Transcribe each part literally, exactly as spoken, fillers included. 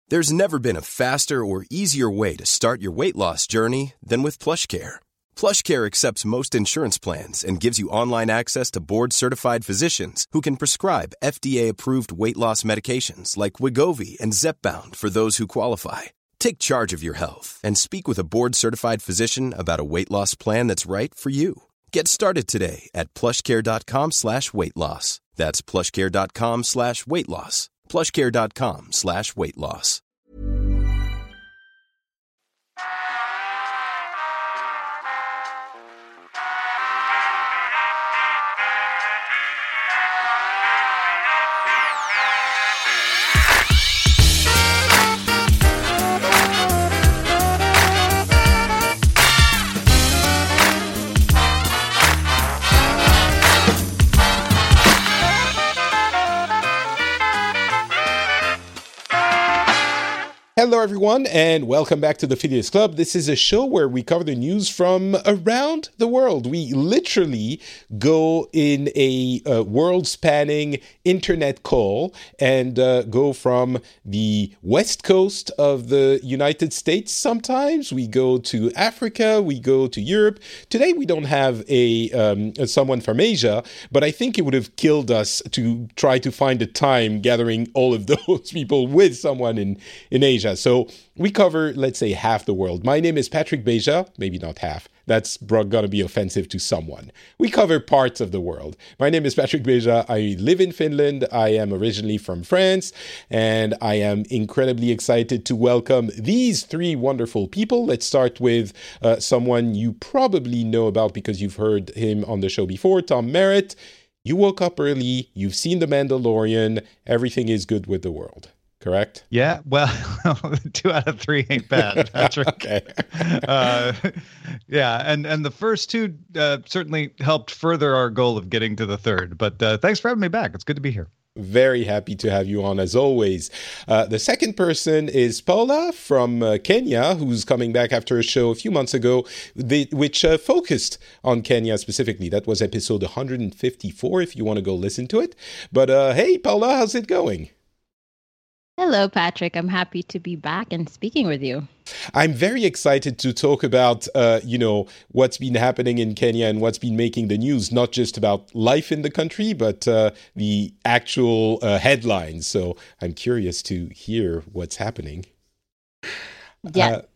There's never been a faster or easier way to start your weight loss journey than with PlushCare. PlushCare accepts most insurance plans and gives you online access to board-certified physicians who can prescribe F D A-approved weight loss medications like Wegovy and Zepbound for those who qualify. Take charge of your health and speak with a board-certified physician about a weight loss plan that's right for you. Get started today at plushcare.com slash weight loss. That's plushcare.com slash weight loss. plushcare.com slash weight loss. Hello, everyone, and welcome back to the Phileas Club. This is a show where we cover the news from around the world. We literally go in a uh, world-spanning internet call and uh, go from the west coast of the United States sometimes. We go to Africa, we go to Europe. Today, we don't have a um, someone from Asia, but I think it would have killed us to try to find a time gathering all of those people with someone in, in Asia. So we cover, let's say, half the world. My name is Patrick Beja, maybe not half. That's going to be offensive to someone. We cover parts of the world. My name is Patrick Beja. I live in Finland. I am originally from France, and I am incredibly excited to welcome these three wonderful people. Let's start with uh, someone you probably know about because you've heard him on the show before, Tom Merritt. You woke up early. You've seen The Mandalorian. Everything is good with the world. Correct? Yeah, well, two out of three ain't bad, Patrick. Okay. uh, yeah, and, and the first two uh, certainly helped further our goal of getting to the third. But uh, thanks for having me back. It's good to be here. Very happy to have you on, as always. Uh, the second person is Paula from uh, Kenya, who's coming back after a show a few months ago, the, which uh, focused on Kenya specifically. That was episode one hundred fifty-four, if you want to go listen to it. But uh, hey, Paula, how's it going? Hello, Patrick. I'm happy to be back and speaking with you. I'm very excited to talk about, uh, you know, what's been happening in Kenya and what's been making the news, not just about life in the country, but uh, the actual uh, headlines. So I'm curious to hear what's happening. Yeah. Uh,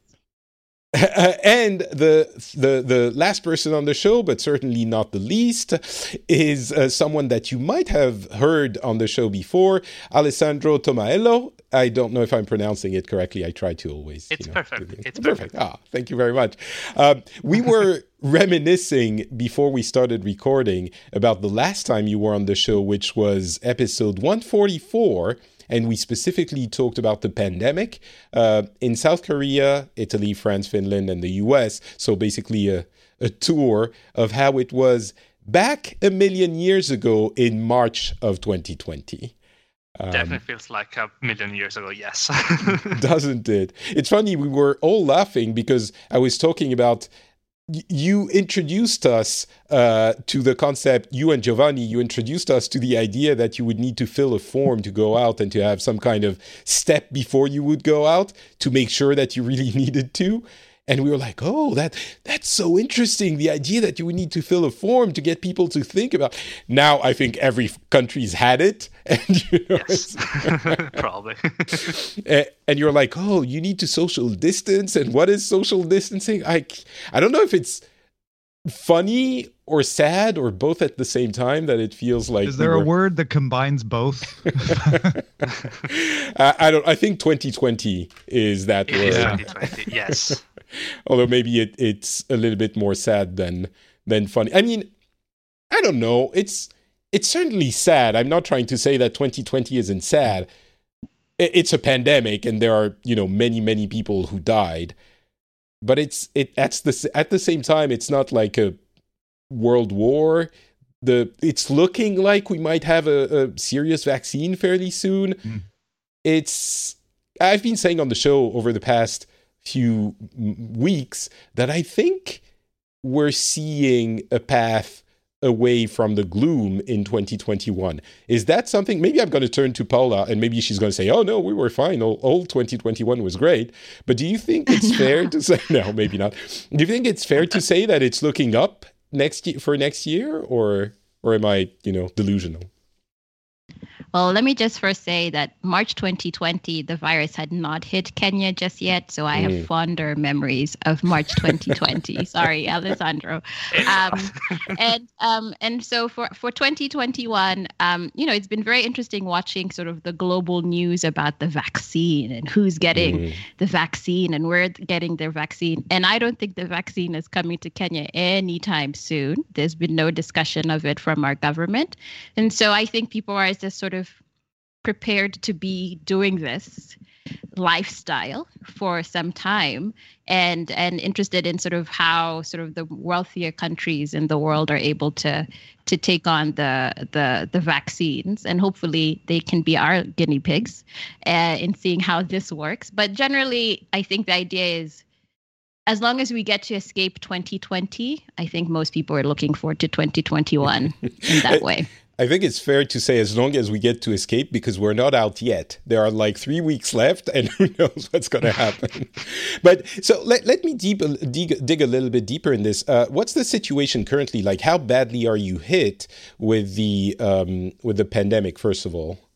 and the, the the last person on the show, but certainly not the least, is uh, someone that you might have heard on the show before, Alessandro Tomaello. I don't know if I'm pronouncing it correctly. I try to always. It's you know, perfect. It's, it's perfect. perfect. Ah, thank you very much. Uh, we were reminiscing before we started recording about the last time you were on the show, which was episode one forty-four. And we specifically talked about the pandemic uh, in South Korea, Italy, France, Finland, and the U S. So basically a, a tour of how it was back a million years ago in March of twenty twenty. Um, Definitely feels like a million years ago, yes. Doesn't it? It's funny, we were all laughing because I was talking about you introduced us uh, to the concept, you and Giovanni, you introduced us to the idea that you would need to fill a form to go out and to have some kind of step before you would go out to make sure that you really needed to. And we were like, oh, that that's so interesting. The idea that you would need to fill a form to get people to think about. Now, I think every country's had it. And, you know, yes, probably. and, and you're like, oh, you need to social distance. And what is social distancing? I, I don't know if it's funny or sad or both at the same time that it feels like. Is there we were... a word that combines both? I, I don't. I think twenty twenty is that it word. Is twenty twenty, yes. Although maybe it, it's a little bit more sad than than funny. I mean, I don't know. It's it's certainly sad. I'm not trying to say that twenty twenty isn't sad. It's a pandemic, and there are, you know, many many people who died. But it's it at the at the same time, it's not like a world war. The it's looking like we might have a, a serious vaccine fairly soon. Mm. It's I've been saying on the show over the past few weeks that I think we're seeing a path away from the gloom in twenty twenty-one. Is that something? Maybe I'm going to turn to Paula, and maybe she's going to say, "Oh no, we were fine. All, all twenty twenty-one was great." But do you think it's fair to say? No, maybe not. Do you think it's fair to say that it's looking up next year for next year, or or am I, you know, delusional? Well, let me just first say that March twenty twenty, the virus had not hit Kenya just yet, so I have mm. fonder memories of March twenty twenty. Sorry, Alessandro. Um, and um, and so for, for twenty twenty-one, um, you know, it's been very interesting watching sort of the global news about the vaccine and who's getting mm. the vaccine and where getting their vaccine. And I don't think the vaccine is coming to Kenya anytime soon. There's been no discussion of it from our government. And so I think people are just sort of prepared to be doing this lifestyle for some time, and and interested in sort of how sort of the wealthier countries in the world are able to to take on the the the vaccines, and hopefully they can be our guinea pigs uh, in seeing how this works. But generally, I think the idea is, as long as we get to escape twenty twenty, I think most people are looking forward to twenty twenty-one in that way. I think it's fair to say as long as we get to escape, because we're not out yet. There are like three weeks left, and who knows what's going to happen. But so let, let me deep, dig, dig a little bit deeper in this. Uh, what's the situation currently? Like, how badly are you hit with the um, with the pandemic, first of all?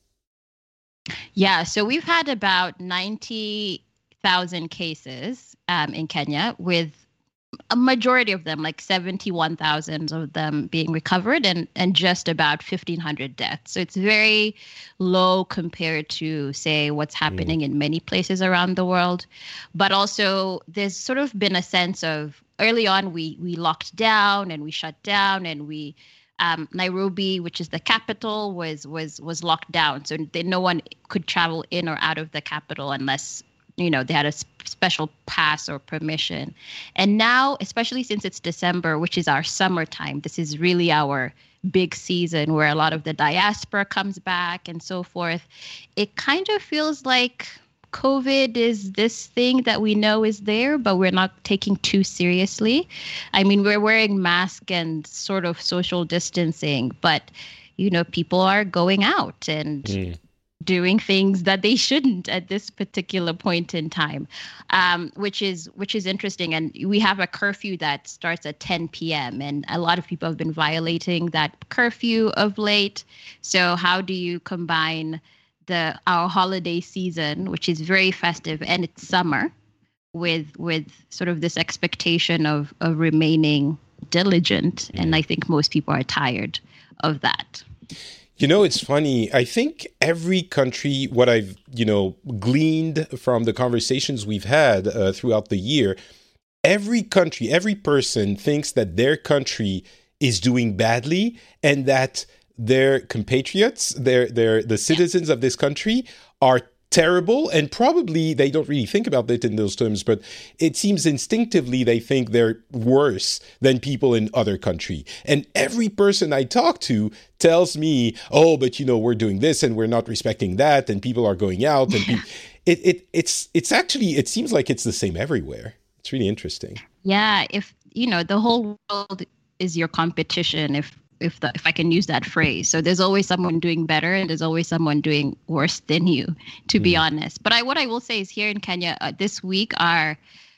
Yeah, so we've had about ninety thousand cases um, in Kenya, with a majority of them, like seventy-one thousand of them being recovered, and, and just about fifteen hundred deaths. So it's very low compared to, say, what's happening mm. in many places around the world. But also there's sort of been a sense of, early on, we we locked down and we shut down, and we um, Nairobi, which is the capital, was was was locked down. So they, no one could travel in or out of the capital unless, you know, they had a special pass or permission. And now, especially since it's December, which is our summertime, this is really our big season where a lot of the diaspora comes back and so forth. It kind of feels like COVID is this thing that we know is there, but we're not taking too seriously. I mean, we're wearing masks and sort of social distancing, but, you know, people are going out and mm. doing things that they shouldn't at this particular point in time, um, which is which is interesting. And we have a curfew that starts at ten p.m. and a lot of people have been violating that curfew of late. So how do you combine the our holiday season, which is very festive and it's summer, with with sort of this expectation of, of remaining diligent? And I think most people are tired of that. You know, it's funny. I think every country, what I've, you know, gleaned from the conversations we've had uh, throughout the year, every country, every person thinks that their country is doing badly, and that their compatriots, their their the citizens of this country are terrible, and probably they don't really think about it in those terms, but it seems instinctively they think they're worse than people in other country. And every person I talk to tells me, oh, but you know, we're doing this and we're not respecting that, and people are going out, and pe- it it it's it's actually, it seems like it's the same everywhere. It's really interesting. Yeah, if you know, the whole world is your competition, if if the, if I can use that phrase. So there's always someone doing better, and there's always someone doing worse than you, to mm. be honest. But I, what I will say is, here in Kenya uh, this week, our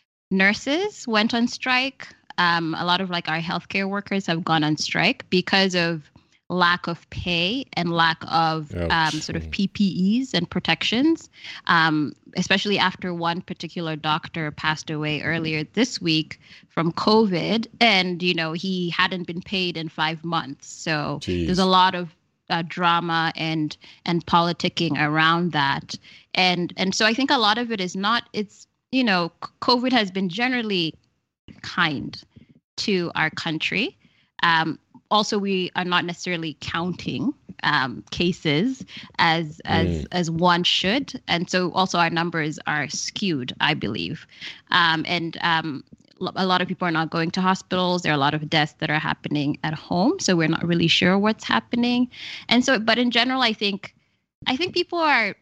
nurses went on strike. Um, a lot of like our healthcare workers have gone on strike because of lack of pay and lack of um, sort of P P Es and protections, um, especially after one particular doctor passed away earlier this week from COVID. And, you know, he hadn't been paid in five months. So Jeez. There's a lot of uh, drama and and politicking around that. And and so I think a lot of it is not, it's, you know, COVID has been generally kind to our country. Um, Also, we are not necessarily counting um, cases as as mm. as one should, and so also our numbers are skewed, I believe. Um, and um, a lot of people are not going to hospitals. There are a lot of deaths that are happening at home, so we're not really sure what's happening. And so, but in general, I think I think people are,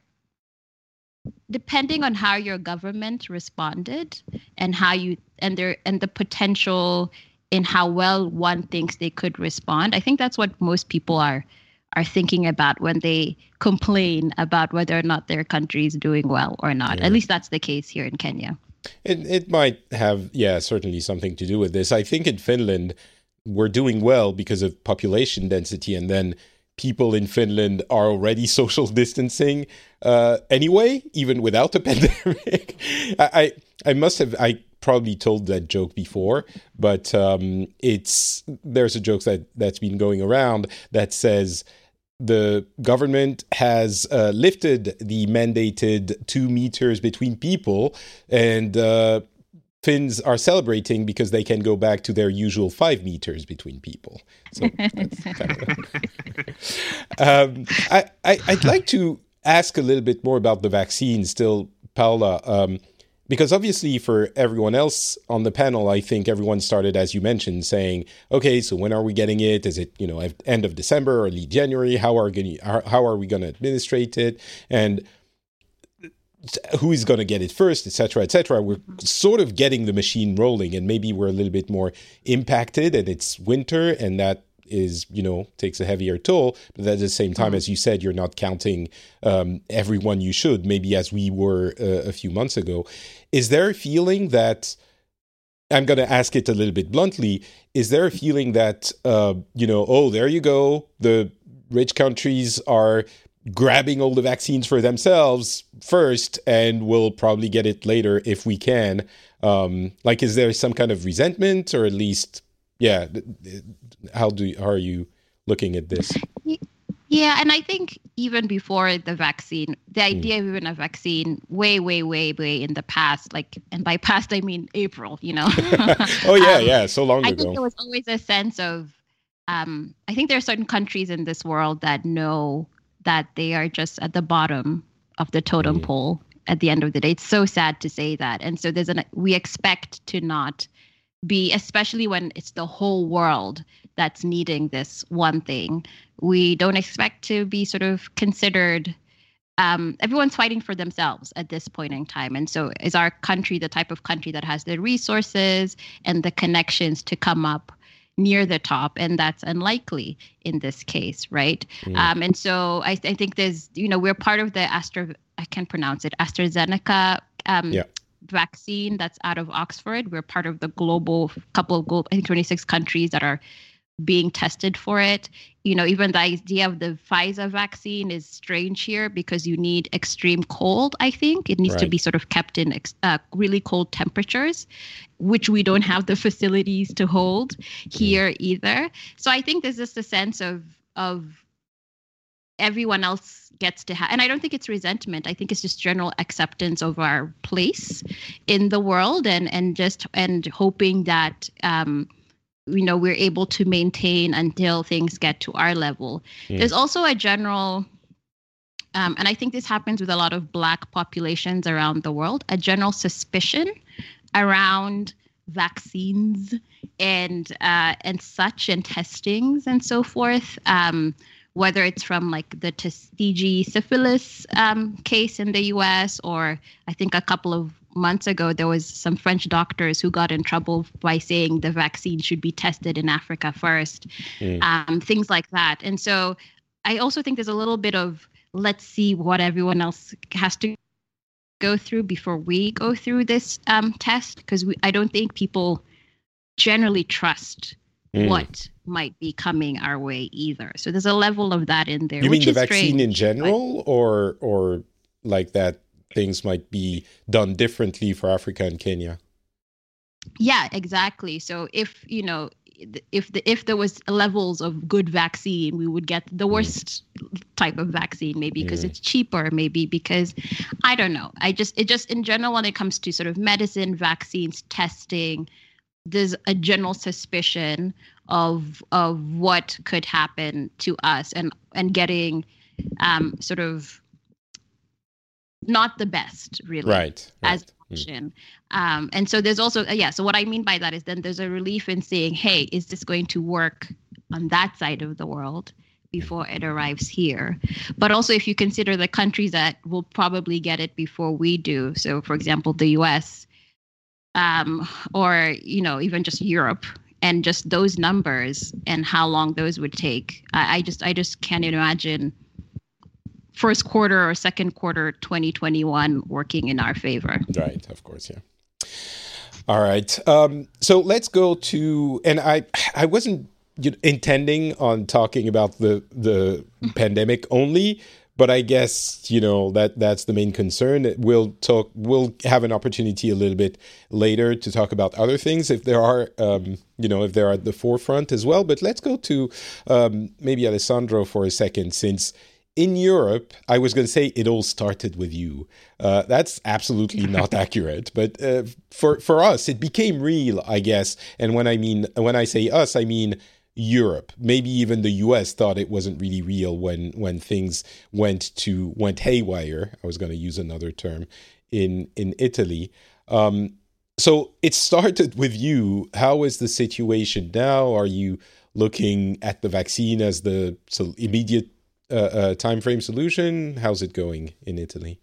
depending on how your government responded and how you and their and the potential in how well one thinks they could respond. I think that's what most people are are thinking about when they complain about whether or not their country is doing well or not. Yeah. At least that's the case here in Kenya. It it might have, yeah, certainly something to do with this. I think in Finland, we're doing well because of population density, and then people in Finland are already social distancing uh, anyway, even without the pandemic. I, I I must have I probably told that joke before, but um, it's there's a joke that that's been going around that says the government has uh, lifted the mandated two meters between people, and uh, Finns are celebrating because they can go back to their usual five meters between people. So that's kind of um, I, I, I'd like to ask a little bit more about the vaccine still, Paula, um, because obviously for everyone else on the panel, I think everyone started, as you mentioned, saying, okay, so when are we getting it? Is it, you know, at end of December, early January? How are, gonna, how are we going to administrate it? And who is going to get it first, et cetera, et cetera. We're sort of getting the machine rolling, and maybe we're a little bit more impacted, and it's winter, and that is, you know, takes a heavier toll. But at the same time, mm-hmm. as you said, you're not counting um, everyone you should, maybe as we were uh, a few months ago. Is there a feeling that, I'm going to ask it a little bit bluntly, is there a feeling that, uh, you know, oh, there you go, the rich countries are grabbing all the vaccines for themselves first, and we'll probably get it later if we can? Um, like, is there some kind of resentment, or at least, yeah, how do how are you looking at this? Yeah, and I think even before the vaccine, the idea mm. of even a vaccine way, way, way, way in the past, like, and by past I mean April, you know. oh yeah, um, yeah, so long I ago. I think there was always a sense of, um, I think there are certain countries in this world that know that they are just at the bottom of the totem mm. pole at the end of the day. It's so sad to say that. And so there's an, we expect to not be, especially when it's the whole world that's needing this one thing. We don't expect to be sort of considered, um, everyone's fighting for themselves at this point in time. And so is our country the type of country that has the resources and the connections to come up near the top? And that's unlikely in this case, right? Mm. Um, and so I, I think there's, you know, we're part of the Astra, I can't pronounce it, AstraZeneca um, yeah. vaccine that's out of Oxford. We're part of the global, couple of global, I think twenty-six countries that are being tested for it. You know, even the idea of the Pfizer vaccine is strange here because you need extreme cold, I think. It needs right. to be sort of kept in uh, really cold temperatures, which we don't have the facilities to hold here mm. either. So I think there's just a sense of of everyone else gets to have, and I don't think it's resentment. I think it's just general acceptance of our place in the world, and and just and hoping that um, you know, we're able to maintain until things get to our level. Mm. There's also a general, um, and I think this happens with a lot of Black populations around the world, a general suspicion around vaccines and uh, and such, and testings and so forth. Um, whether it's from like the Tuskegee syphilis um, case in the U S, or I think a couple of months ago, there was some French doctors who got in trouble by saying the vaccine should be tested in Africa first, mm. um, things like that. And so I also think there's a little bit of, let's see what everyone else has to go through before we go through this um, test, because I don't think people generally trust mm. what might be coming our way either. So there's a level of that in there. You which mean the is vaccine strange, in general, but, or or like that things might be done differently for Africa and Kenya? Yeah, exactly. So if, you know, if the if there was levels of good vaccine, we would get the worst mm. type of vaccine, maybe because mm. it's cheaper, maybe because, I don't know. I just, it just in general, when it comes to sort of medicine, vaccines, testing, there's a general suspicion of of what could happen to us, and and getting um, sort of not the best, really, right, right. as an option. Mm. Um, and so there's also, uh, yeah, so what I mean by that is then there's a relief in saying, hey, is this going to work on that side of the world before it arrives here? But also if you consider the countries that will probably get it before we do, so for example, the U S, um, or, you know, even just Europe, and just those numbers and how long those would take, I, I just I just can't imagine first quarter or second quarter twenty twenty-one working in our favor. Right, of course, yeah. All right. Um, so let's go to, and I I wasn't you know, intending on talking about the the pandemic only, but I guess, you know, that that's the main concern. We'll talk, we'll have an opportunity a little bit later to talk about other things if there are, um, you know, if they're at the forefront as well. But let's go to um, maybe Alessandro for a second, since in Europe, I was going to say it all started with you. Uh, that's absolutely not accurate. But uh, for for us, it became real, I guess. And when I mean when I say us, I mean Europe. Maybe even the U S thought it wasn't really real when when things went to went haywire. I was going to use another term in in Italy. Um, so it started with you. How is the situation now? Are you looking at the vaccine as the so immediate Uh, uh, time frame solution? How's it going in Italy?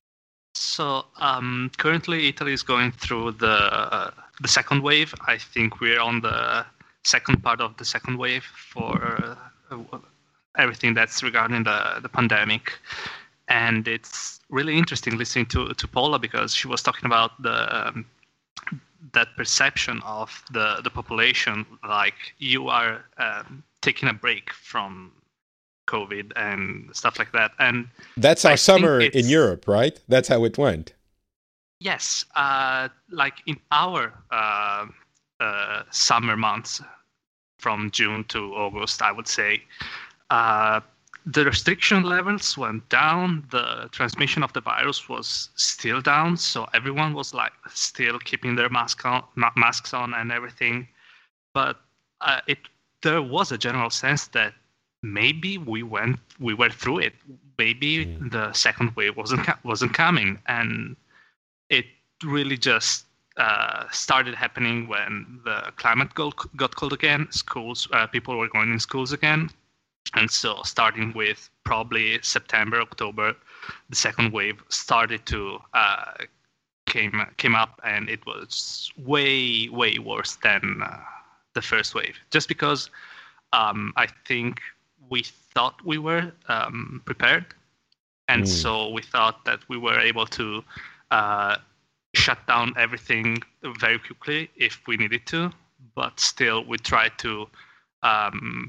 So um, currently, Italy is going through the uh, the second wave. I think we're on the second part of the second wave for uh, everything that's regarding the, the pandemic. And it's really interesting listening to, to Paula, because she was talking about the um, that perception of the, the population, like you are um, taking a break from COVID and stuff like that. And that's our I summer in Europe, right? That's how it went. Yes. Uh, like in our uh, uh, summer months from June to August, I would say, uh, the restriction levels went down. The transmission of the virus was still down. So everyone was like still keeping their mask on, masks on and everything. But uh, it there was a general sense that maybe we went we were through it. Maybe mm. the second wave wasn't wasn't coming, and it really just uh, started happening when the climate got, got cold again. Schools, uh, people were going in schools again, and so starting with probably September, October, the second wave started to uh, came came up, and it was way way worse than uh, the first wave. Just because um, I think. we thought we were um, prepared. And mm. so we thought that we were able to uh, shut down everything very quickly if we needed to. But still, we tried to um,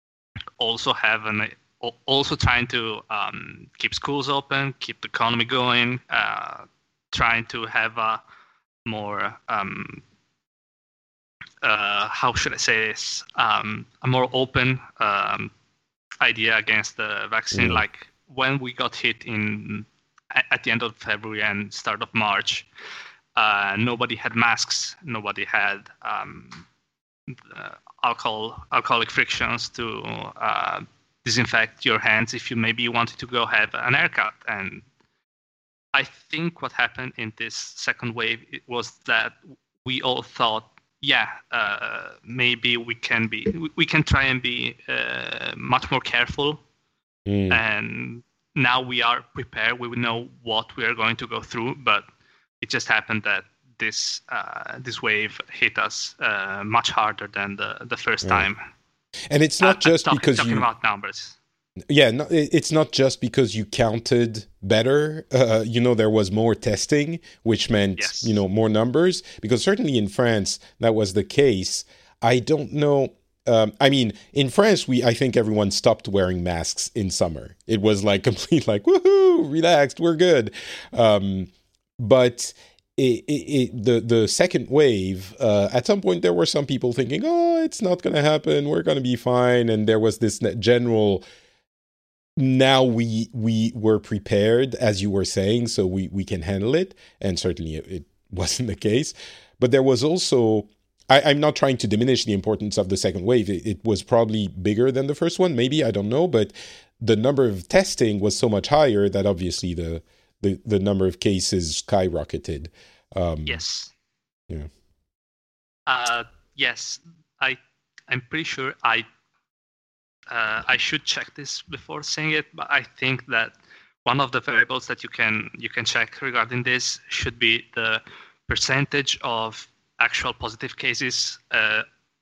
also have an also trying to um, keep schools open, keep the economy going, uh, trying to have a more um, uh, how should I say this? Um, a more open um, idea against the vaccine. Mm. Like when we got hit in at the end of February and start of March, uh, nobody had masks. Nobody had um, uh, alcohol, alcoholic frictions to uh, disinfect your hands if you maybe you wanted to go have an haircut. And I think what happened in this second wave was that we all thought, yeah, uh, maybe we can be, we can try and be uh, much more careful. Mm. And now we are prepared. We know what we are going to go through, but it just happened that this uh, this wave hit us uh, much harder than the, the first yeah. time. And it's not uh, just talk, because talking you... about numbers. Yeah, no, it's not just because you counted better. Uh, you know, there was more testing, which meant, yes. you know, more numbers. Because certainly in France, that was the case. I don't know. Um, I mean, in France, we I think everyone stopped wearing masks in summer. It was like complete, like, woohoo, relaxed, we're good. Um, but it, it, it, the the second wave, uh, at some point, there were some people thinking, oh, it's not going to happen. We're going to be fine. And there was this general... Now we we were prepared, as you were saying, so we, we can handle it. And certainly it, it wasn't the case. But there was also, I, I'm not trying to diminish the importance of the second wave. It, it was probably bigger than the first one, maybe, I don't know. But the number of testing was so much higher that obviously the the, the number of cases skyrocketed. Um, yes. Yeah. Uh, yes, I I'm pretty sure I. Uh, I should check this before saying it, but I think that one of the variables that you can you can check regarding this should be the percentage of actual positive cases uh,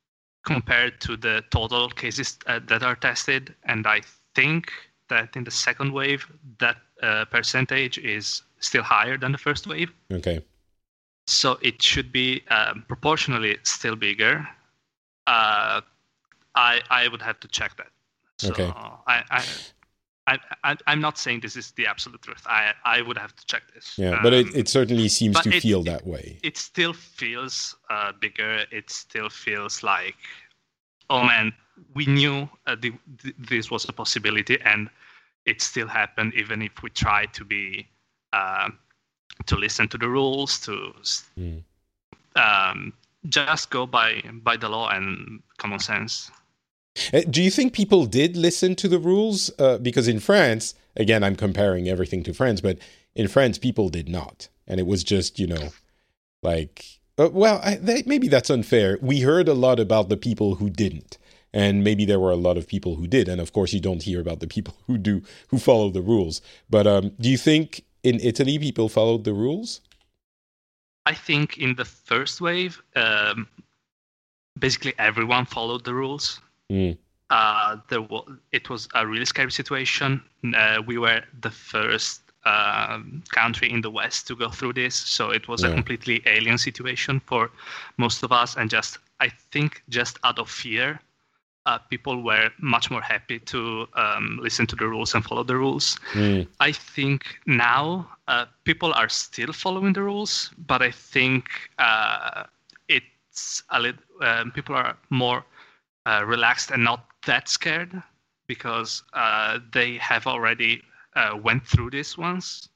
compared to the total cases uh, that are tested. And I think that in the second wave, that uh, percentage is still higher than the first wave. Okay. So it should be um, proportionally still bigger. Uh, I I would have to check that. So Okay. I, I I I I'm not saying this is the absolute truth. I I would have to check this. Yeah, but it, Um, it certainly seems but to it- feel it- that way. It still feels uh, bigger. It still feels like, oh man, we knew uh, the, th- this was a possibility, and it still happened, even if we tried to be uh, to listen to the rules, to Mm. um, just go by by the law and common sense. Uh, Do you think people did listen to the rules? Uh, because in France, again, I'm comparing everything to France, but in France, people did not. And it was just, you know, like, uh, well, I, that, maybe that's unfair. We heard a lot about the people who didn't. And maybe there were a lot of people who did. And of course, you don't hear about the people who do, who follow the rules. But um, do you think in Italy, people followed the rules? I think in the first wave, um, basically everyone followed the rules. Mm. Uh, there was, it was a really scary situation. Uh, we were the first um, country in the West to go through this, so it was Yeah. a completely alien situation for most of us. And just, I think, just out of fear, uh, people were much more happy to um, listen to the rules and follow the rules. Mm. I think now uh, people are still following the rules, but I think uh, it's a little. Um, people are more uh, relaxed and not that scared because uh, they have already uh, went through this once.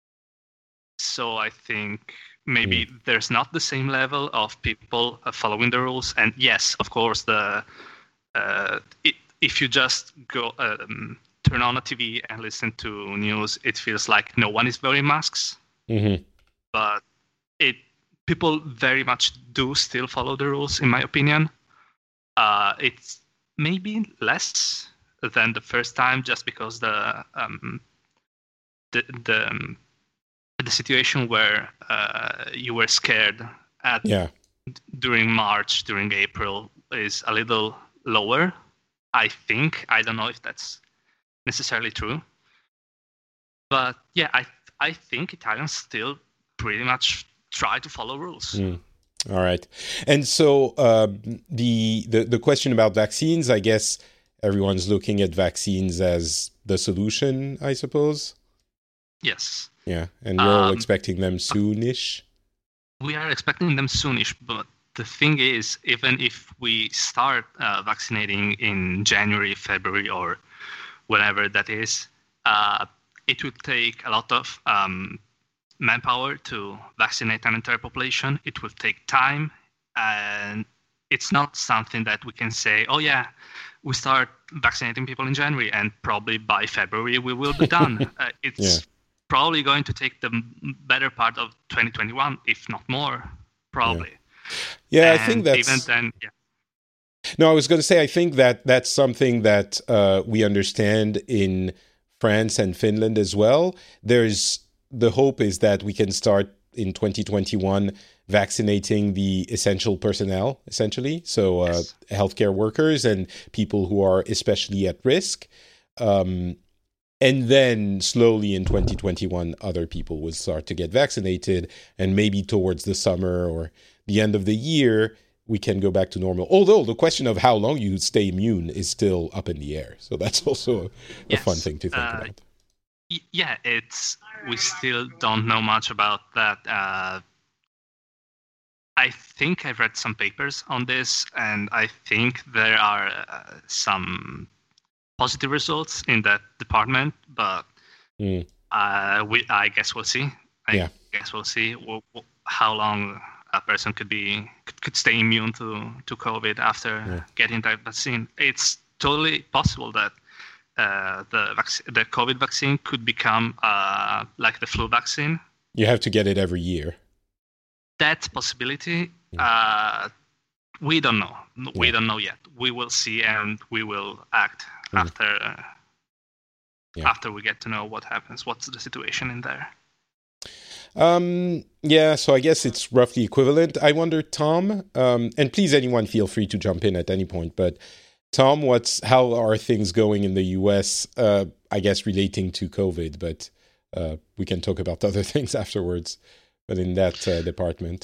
So I think maybe Mm. there's not the same level of people uh, following the rules. And yes, of course, the uh, it, if you just go um, turn on a T V and listen to news, it feels like no one is wearing masks. Hmm. But it people very much do still follow the rules, in my opinion. Uh, it's maybe less than the first time, just because the um, the the, um, the situation where uh, you were scared at Yeah. during March, during April, is a little lower. I think. I don't know if that's necessarily true, but yeah, I I think Italians still pretty much try to follow rules. Mm. All right. And so uh, the, the the question about vaccines, I guess everyone's looking at vaccines as the solution, I suppose. Yes. Yeah. And you're all Um, expecting them soonish. We are expecting them soonish, but the thing is, even if we start uh, vaccinating in January, February, or whenever that is, uh, it would take a lot of um, manpower to vaccinate an entire population. It will take time, and it's not something that we can say, oh yeah, we start vaccinating people in January and probably by February we will be done. uh, it's Yeah. probably going to take the m- better part of twenty twenty-one, if not more, probably. Yeah, I And think that's... even then, yeah. No, I was going to say, I think that that's something that uh, we understand in France and Finland as well. There's the hope is that we can start in twenty twenty-one vaccinating the essential personnel, essentially. So uh, Yes. healthcare workers and people who are especially at risk. Um, and then slowly in twenty twenty-one, other people will start to get vaccinated. And maybe towards the summer or the end of the year, we can go back to normal. Although the question of how long you stay immune is still up in the air. So that's also a, a Yes. fun thing to think Uh, about. Y- Yeah, it's we still don't know much about that. Uh, I think I've read some papers on this, and I think there are uh, some positive results in that department. But Mm. uh, we, I guess we'll see. I Yeah. guess we'll see w- w- how long a person could be could, could stay immune to to COVID after Yeah. getting that vaccine. It's totally possible that uh, the vac- the COVID vaccine could become uh, like the flu vaccine. You have to get it every year. That possibility, uh, we don't know. We Yeah. don't know yet. We will see, and we will act Mm. after uh, Yeah. after we get to know what happens. What's the situation in there? Um, yeah, so I guess it's roughly equivalent. I wonder, Tom, um, and please, anyone, feel free to jump in at any point. But Tom, what's how are things going in the U S? Uh, I guess relating to COVID, but uh, we can talk about other things afterwards. But in that uh, department.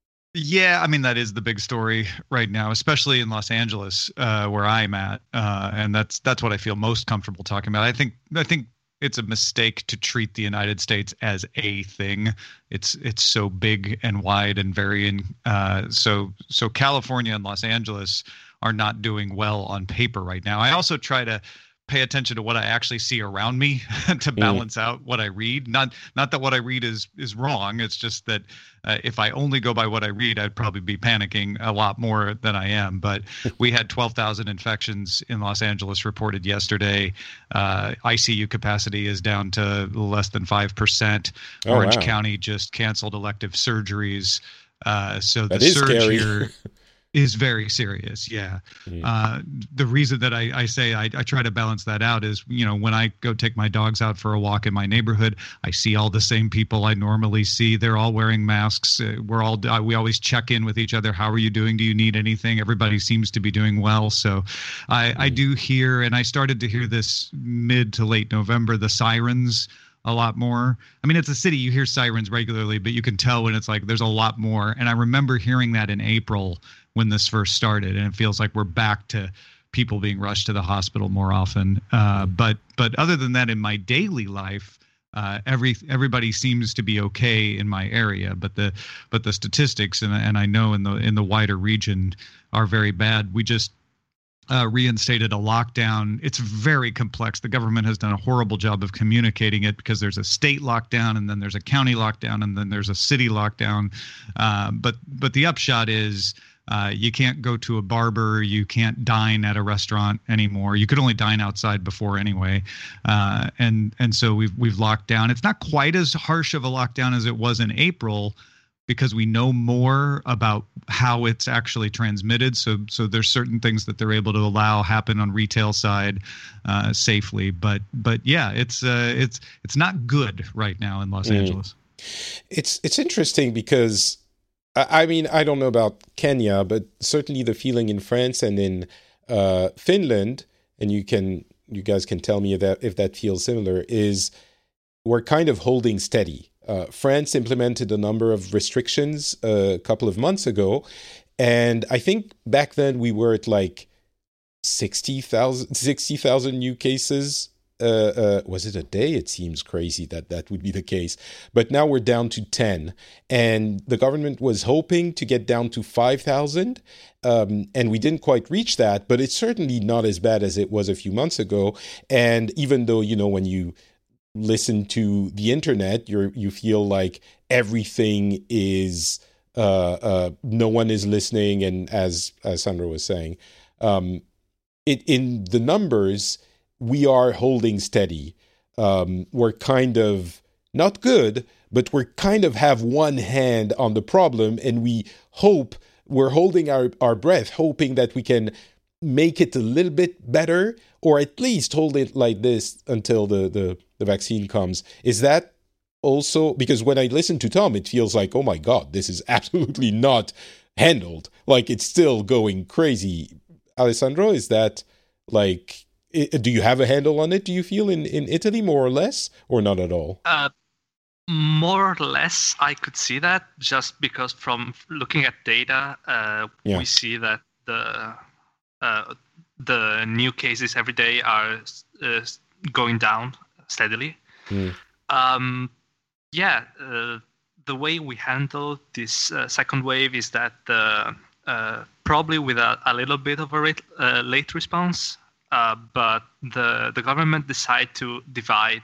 Yeah, I mean, that is the big story right now, especially in Los Angeles, uh, where I'm at, uh, and that's that's what I feel most comfortable talking about. I think I think it's a mistake to treat the United States as a thing. It's it's so big and wide and varying. Uh, so so California and Los Angeles are not doing well on paper right now. I also try to pay attention to what I actually see around me to balance mm. out what I read. Not not that what I read is is wrong. It's just that uh, if I only go by what I read, I'd probably be panicking a lot more than I am. But we had twelve thousand infections in Los Angeles reported yesterday. Uh, I C U capacity is down to less than five percent. Oh, Orange wow. County just canceled elective surgeries. Uh, so that the is surge scary. here is very serious. Yeah. Mm. Uh, the reason that I, I say I, I try to balance that out is, you know, when I go take my dogs out for a walk in my neighborhood, I see all the same people I normally see. They're all wearing masks. Uh, we're all, uh, we always check in with each other. How are you doing? Do you need anything? Everybody seems to be doing well. So I, mm. I do hear, and I started to hear this mid to late November, the sirens a lot more. I mean, it's a city, you hear sirens regularly, but you can tell when it's like, there's a lot more. And I remember hearing that in April when this first started, and it feels like we're back to people being rushed to the hospital more often. Uh, but but other than that, in my daily life, uh, every everybody seems to be okay in my area. But the but the statistics, and and I know in the in the wider region, are very bad. We just uh, reinstated a lockdown. It's very complex. The government has done a horrible job of communicating it because there's a state lockdown, and then there's a county lockdown, and then there's a city lockdown. Uh, but but the upshot is, Uh, you can't go to a barber. You can't dine at a restaurant anymore. You could only dine outside before anyway, uh, and and so we've we've locked down. It's not quite as harsh of a lockdown as it was in April, because we know more about how it's actually transmitted. So so there's certain things that they're able to allow happen on retail side uh, safely. But but yeah, it's uh, it's it's not good right now in Los mm. Angeles. It's it's interesting because, I mean, I don't know about Kenya, but certainly the feeling in France and in uh, Finland, and you can, you guys can tell me if that, if that feels similar, is we're kind of holding steady. Uh, France implemented a number of restrictions a couple of months ago, and I think back then we were at like sixty thousand sixty thousand new cases. Uh, uh, was it a day? It seems crazy that that would be the case. But now we're down to ten. And the government was hoping to get down to five thousand. Um, and we didn't quite reach that. But it's certainly not as bad as it was a few months ago. And even though, you know, when you listen to the internet, you're, you feel like everything is, uh, uh, no one is listening. And as, as Sandro was saying, um, it, in the numbers, we are holding steady. Um, we're kind of not good, but we're kind of have one hand on the problem, and we hope, we're holding our, our breath, hoping that we can make it a little bit better, or at least hold it like this until the, the, the vaccine comes. Is that also, because when I listen to Tom, it feels like, oh my God, this is absolutely not handled. Like, it's still going crazy. Alessandro, is that like, do you have a handle on it, do you feel, in, in Italy, more or less, or not at all? Uh, more or less, I could see that, just because from looking at data, uh, yeah. we see that the uh, the new cases every day are uh, going down steadily. Mm. Um, yeah, uh, the way we handle this uh, second wave is that uh, uh, probably with a, a little bit of a rate, uh, late response. Uh, but the the government decided to divide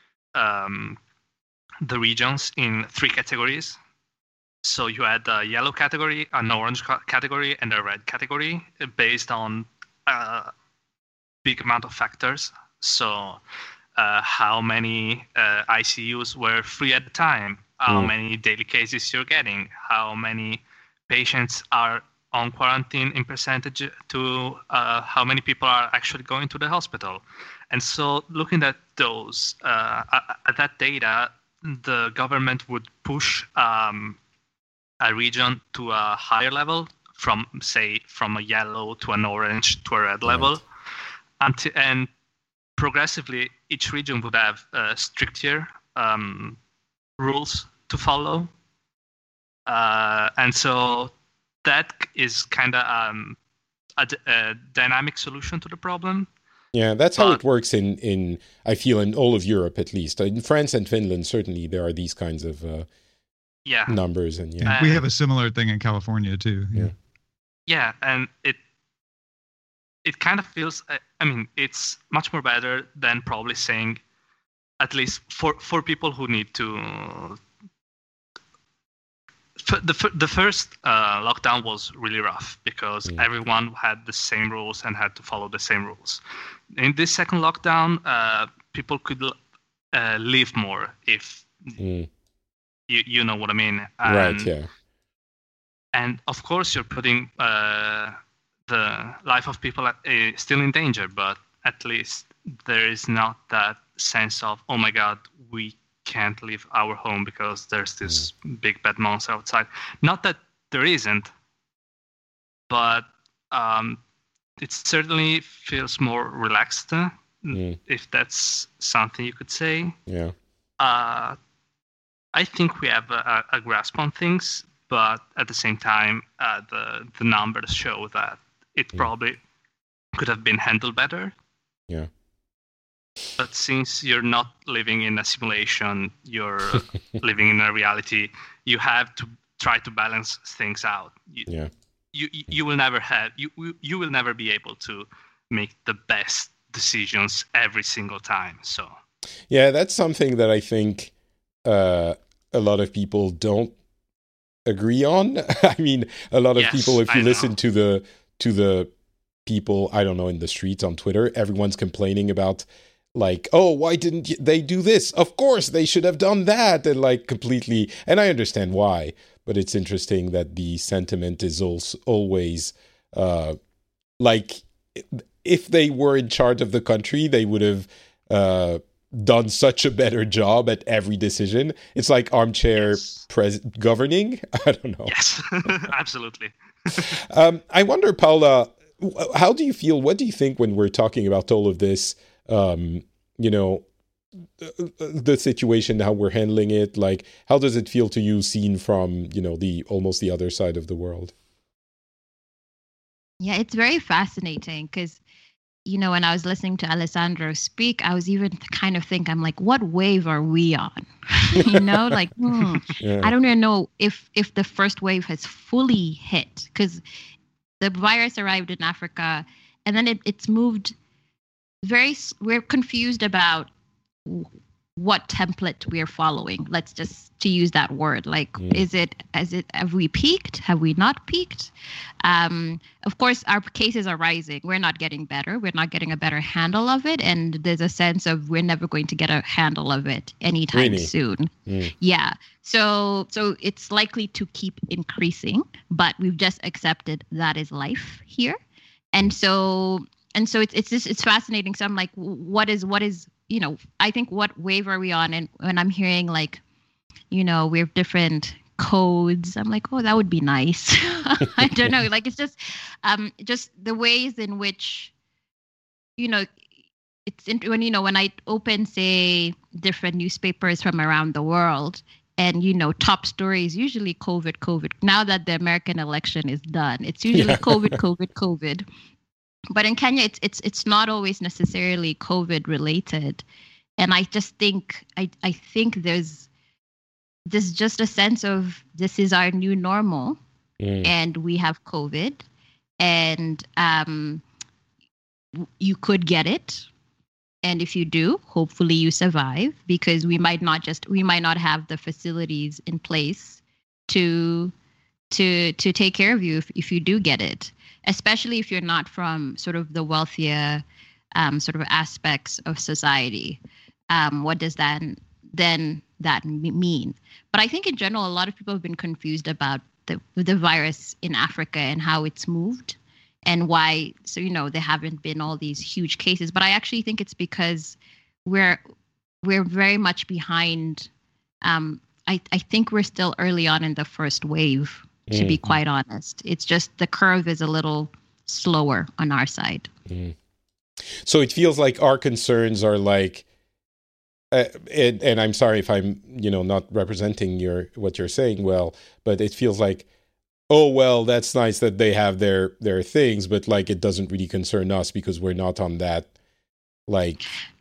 um, the regions in three categories. So you had a yellow category, an orange ca- category, and a red category based on a big amount of factors. So uh, how many uh, I C Us were free at the time, how mm. many daily cases you're getting, how many patients are on quarantine in percentage to uh, how many people are actually going to the hospital. And so looking at those, uh, at that data, the government would push um, a region to a higher level, from say from a yellow to an orange to a red level, Right. until, and progressively each region would have uh, stricter um, rules to follow, uh, and so that is kind of um, a, d- a dynamic solution to the problem. Yeah, that's how But- it works in, in, I feel, in all of Europe at least. In France and Finland, certainly, there are these kinds of uh, Yeah. numbers. And yeah, we have a similar thing in California too. Yeah. Yeah, and it it kind of feels. uh, I mean, it's much more better than probably saying, at least for for people who need to. f- The f- the first uh, lockdown was really rough because Mm. everyone had the same rules and had to follow the same rules. In this second lockdown, uh, people could uh, live more if Mm. you you know what I mean. right, And- yeah. And of course, you're putting uh, the life of people at, uh, still in danger, but at least there is not that sense of, oh my God, we can't leave our home because there's this big bad monster outside. Not that there isn't, but um, it certainly feels more relaxed, uh, Mm. if that's something you could say. Yeah. Uh, I think we have a, a grasp on things, but at the same time, uh, the the numbers show that it Yeah. probably could have been handled better. Yeah. But since you're not living in a simulation, you're living in a reality, you have to try to balance things out. You, Yeah. you, you you will never have you you- you will never be able to make the best decisions every single time. So Yeah, that's something that I think uh, a lot of people don't agree on. I mean, a lot of Yes, people, if you I listen know. to the to the people, I don't know, in the streets on Twitter, everyone's complaining about like, oh, why didn't y- they do this? Of course, they should have done that, and like completely. And I understand why, but it's interesting that the sentiment is also always uh, like, if they were in charge of the country, they would have uh, done such a better job at every decision. It's like armchair Yes. pres- governing. I don't know. yes, absolutely. Um, I wonder, Paula, w- how do you feel? What do you think when we're talking about all of this? Um, you know, the, the situation, how we're handling it. Like, how does it feel to you, seen from, you know, the almost the other side of the world? Yeah, it's very fascinating because, you know, when I was listening to Alessandro speak, I was even kind of think, I'm like, what wave are we on? you know, like, hmm, Yeah. I don't even know if if the first wave has fully hit because the virus arrived in Africa and then it, it's moved very, s- we're confused about w- what template we're following. Let's just to use that word. Like, Mm. is it, is it, have we peaked? Have we not peaked? Um, of course, our cases are rising. We're not getting better. We're not getting a better handle of it. And there's a sense of we're never going to get a handle of it anytime Really? soon. Mm. Yeah. So so it's likely to keep increasing, but we've just accepted that is life here. And so and so it's it's just it's fascinating. So I'm like, what is what is, you know, I think what wave are we on? And when I'm hearing like, you know, we have different codes, I'm like, oh, that would be nice. I don't know. Like it's just um just the ways in which, you know, it's in, when you know when I open say different newspapers from around the world, and you know top stories usually COVID, COVID. Now that the American election is done, it's usually Yeah. COVID, COVID, COVID. But in Kenya, it's it's it's not always necessarily COVID related, and I just think I I think there's there's just a sense of this is our new normal, Mm. and we have COVID, and um, w- you could get it. And if you do, hopefully you survive because we might not just we might not have the facilities in place to to to take care of you if, if you do get it, especially if you're not from sort of the wealthier um, sort of aspects of society. Um, what does that then that m- mean? But I think in general, a lot of people have been confused about the the virus in Africa and how it's moved and why. So, you know, there haven't been all these huge cases, but I actually think it's because we're we're very much behind Um, I, I think we're still early on in the first wave, to mm-hmm. be quite honest. It's just the curve is a little slower on our side. Mm-hmm. So it feels like our concerns are like, uh, and, and I'm sorry if I'm, you know, not representing your what you're saying well, but it feels like, oh, well, that's nice that they have their their things, but like it doesn't really concern us because we're not on that, like.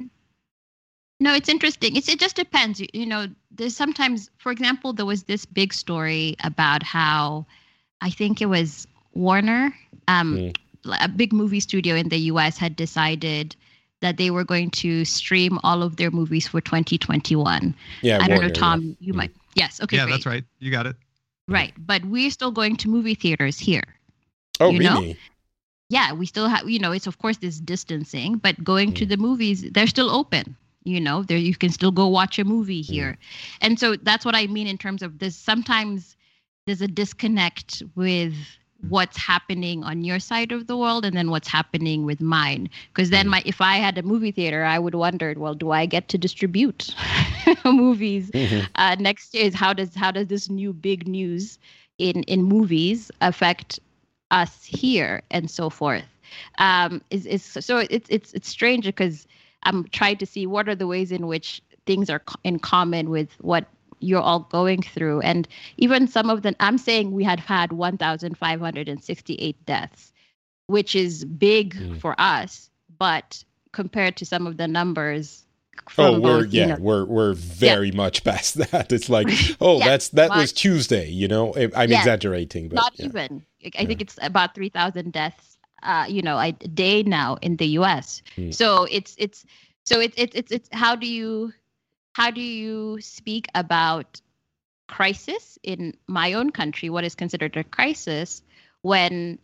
No, it's interesting. It's, it just depends. You, you know, there's sometimes, for example, there was this big story about how I think it was Warner, um, mm. a big movie studio in the U S had decided that they were going to stream all of their movies for twenty twenty-one. Yeah, I don't Warner, know, Tom, yeah. you mm. might. Yes. Okay. Yeah, great. That's right. You got it. Right. But we're still going to movie theaters here. Oh, you really? Know? Yeah, we still have, you know, it's of course this distancing, but going mm. to the movies, they're still open. You know, there you can still go watch a movie here. Mm. And so that's what I mean in terms of this. Sometimes there's a disconnect with what's happening on your side of the world and then what's happening with mine. Because then my if I had a movie theater, I would wonder, well, do I get to distribute movies mm-hmm. uh, next year? Is how does how does this new big news in, in movies affect us here and so forth? Um, is is so it's it's it's strange because I'm trying to see what are the ways in which things are in common with what you're all going through. And even some of them, I'm saying we had had one thousand five hundred sixty-eight deaths, which is big mm. for us, but compared to some of the numbers. Oh, we're, both, yeah, you know, we're, we're very yeah. much past that. It's like, oh, yeah, that's, that much. was Tuesday, you know, I'm yeah, exaggerating. But not yeah. even, I yeah. think it's about three thousand deaths. Uh, you know, a day now in the U S. Mm. So it's it's so it's it's it's it's how do you how do you speak about crisis in my own country? What is considered a crisis when,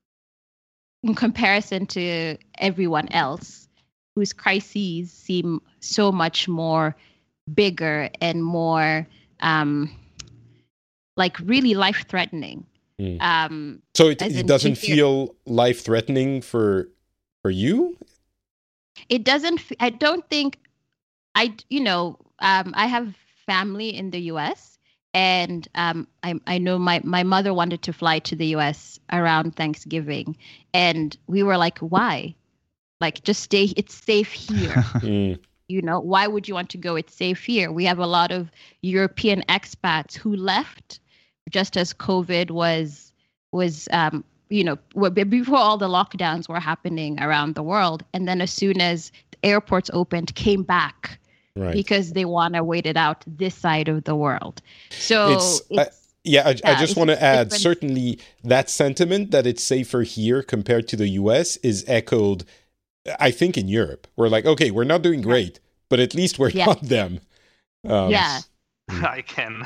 in comparison to everyone else, whose crises seem so much more bigger and more um, like really life-threatening. Mm. Um, so it, it doesn't feel life-threatening for for you? It doesn't. I don't think. I you know um, I have family in the U S and um, I I know my my mother wanted to fly to the U S around Thanksgiving, and we were like, why? Like, just stay. It's safe here. mm. You know, why would you want to go? It's safe here. We have a lot of European expats who left just as COVID was, was um, you know, before all the lockdowns were happening around the world. And then as soon as the airports opened, came back right. because they want to wait it out this side of the world. So it's, it's uh, yeah, I, I just want to add, different. Certainly that sentiment that it's safer here compared to the U S is echoed, I think, in Europe. We're like, okay, we're not doing great, but at least we're yeah. not them. Um, yeah. I can.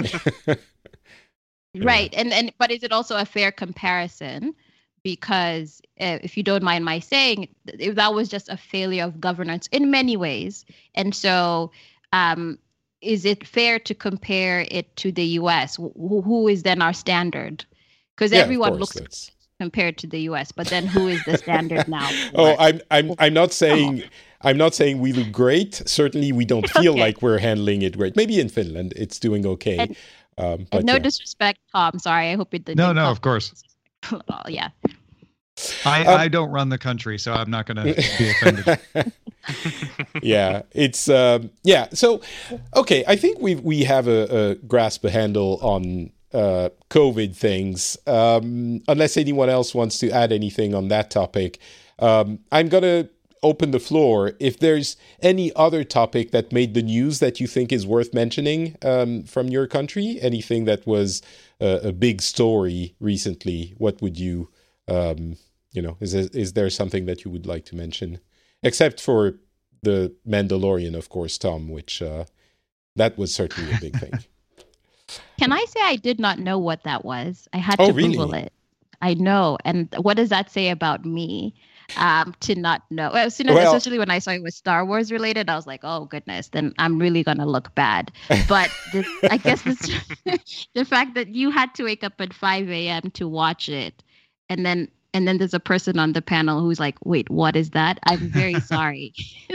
Right. And and but is it also a fair comparison? Because uh, if you don't mind my saying, if that was just a failure of governance in many ways. And so um, is it fair to compare it to the U S? Who, who is then our standard? Because yeah, everyone looks that's... compared to the U S, but then who is the standard now? oh, I'm I'm I'm not saying I'm not saying we look great. Certainly we don't feel okay. like we're handling it great. Maybe in Finland it's doing okay. And, Um, but no yeah. disrespect, Tom. Sorry, I hope it didn't. No, no, of course. oh, yeah. I, um, I don't run the country, so I'm not going to be offended. yeah, it's um, yeah. So, okay, I think we we have a, a grasp a handle on uh, COVID things. Um, unless anyone else wants to add anything on that topic, um, I'm gonna open the floor. If there's any other topic that made the news that you think is worth mentioning um, from your country, anything that was uh, a big story recently, what would you, um, you know, is there, is there something that you would like to mention? Except for the Mandalorian, of course, Tom, which uh, that was certainly a big thing. Can I say I did not know what that was? I had oh, to really? Google it. I know. And what does that say about me? Um, to not know, as soon as, well, especially when I saw it was Star Wars related, I was like, "Oh goodness!" Then I'm really gonna look bad. But this, I guess this, the fact that you had to wake up at five a.m. to watch it, and then and then there's a person on the panel who's like, wait, what is that? I'm very sorry.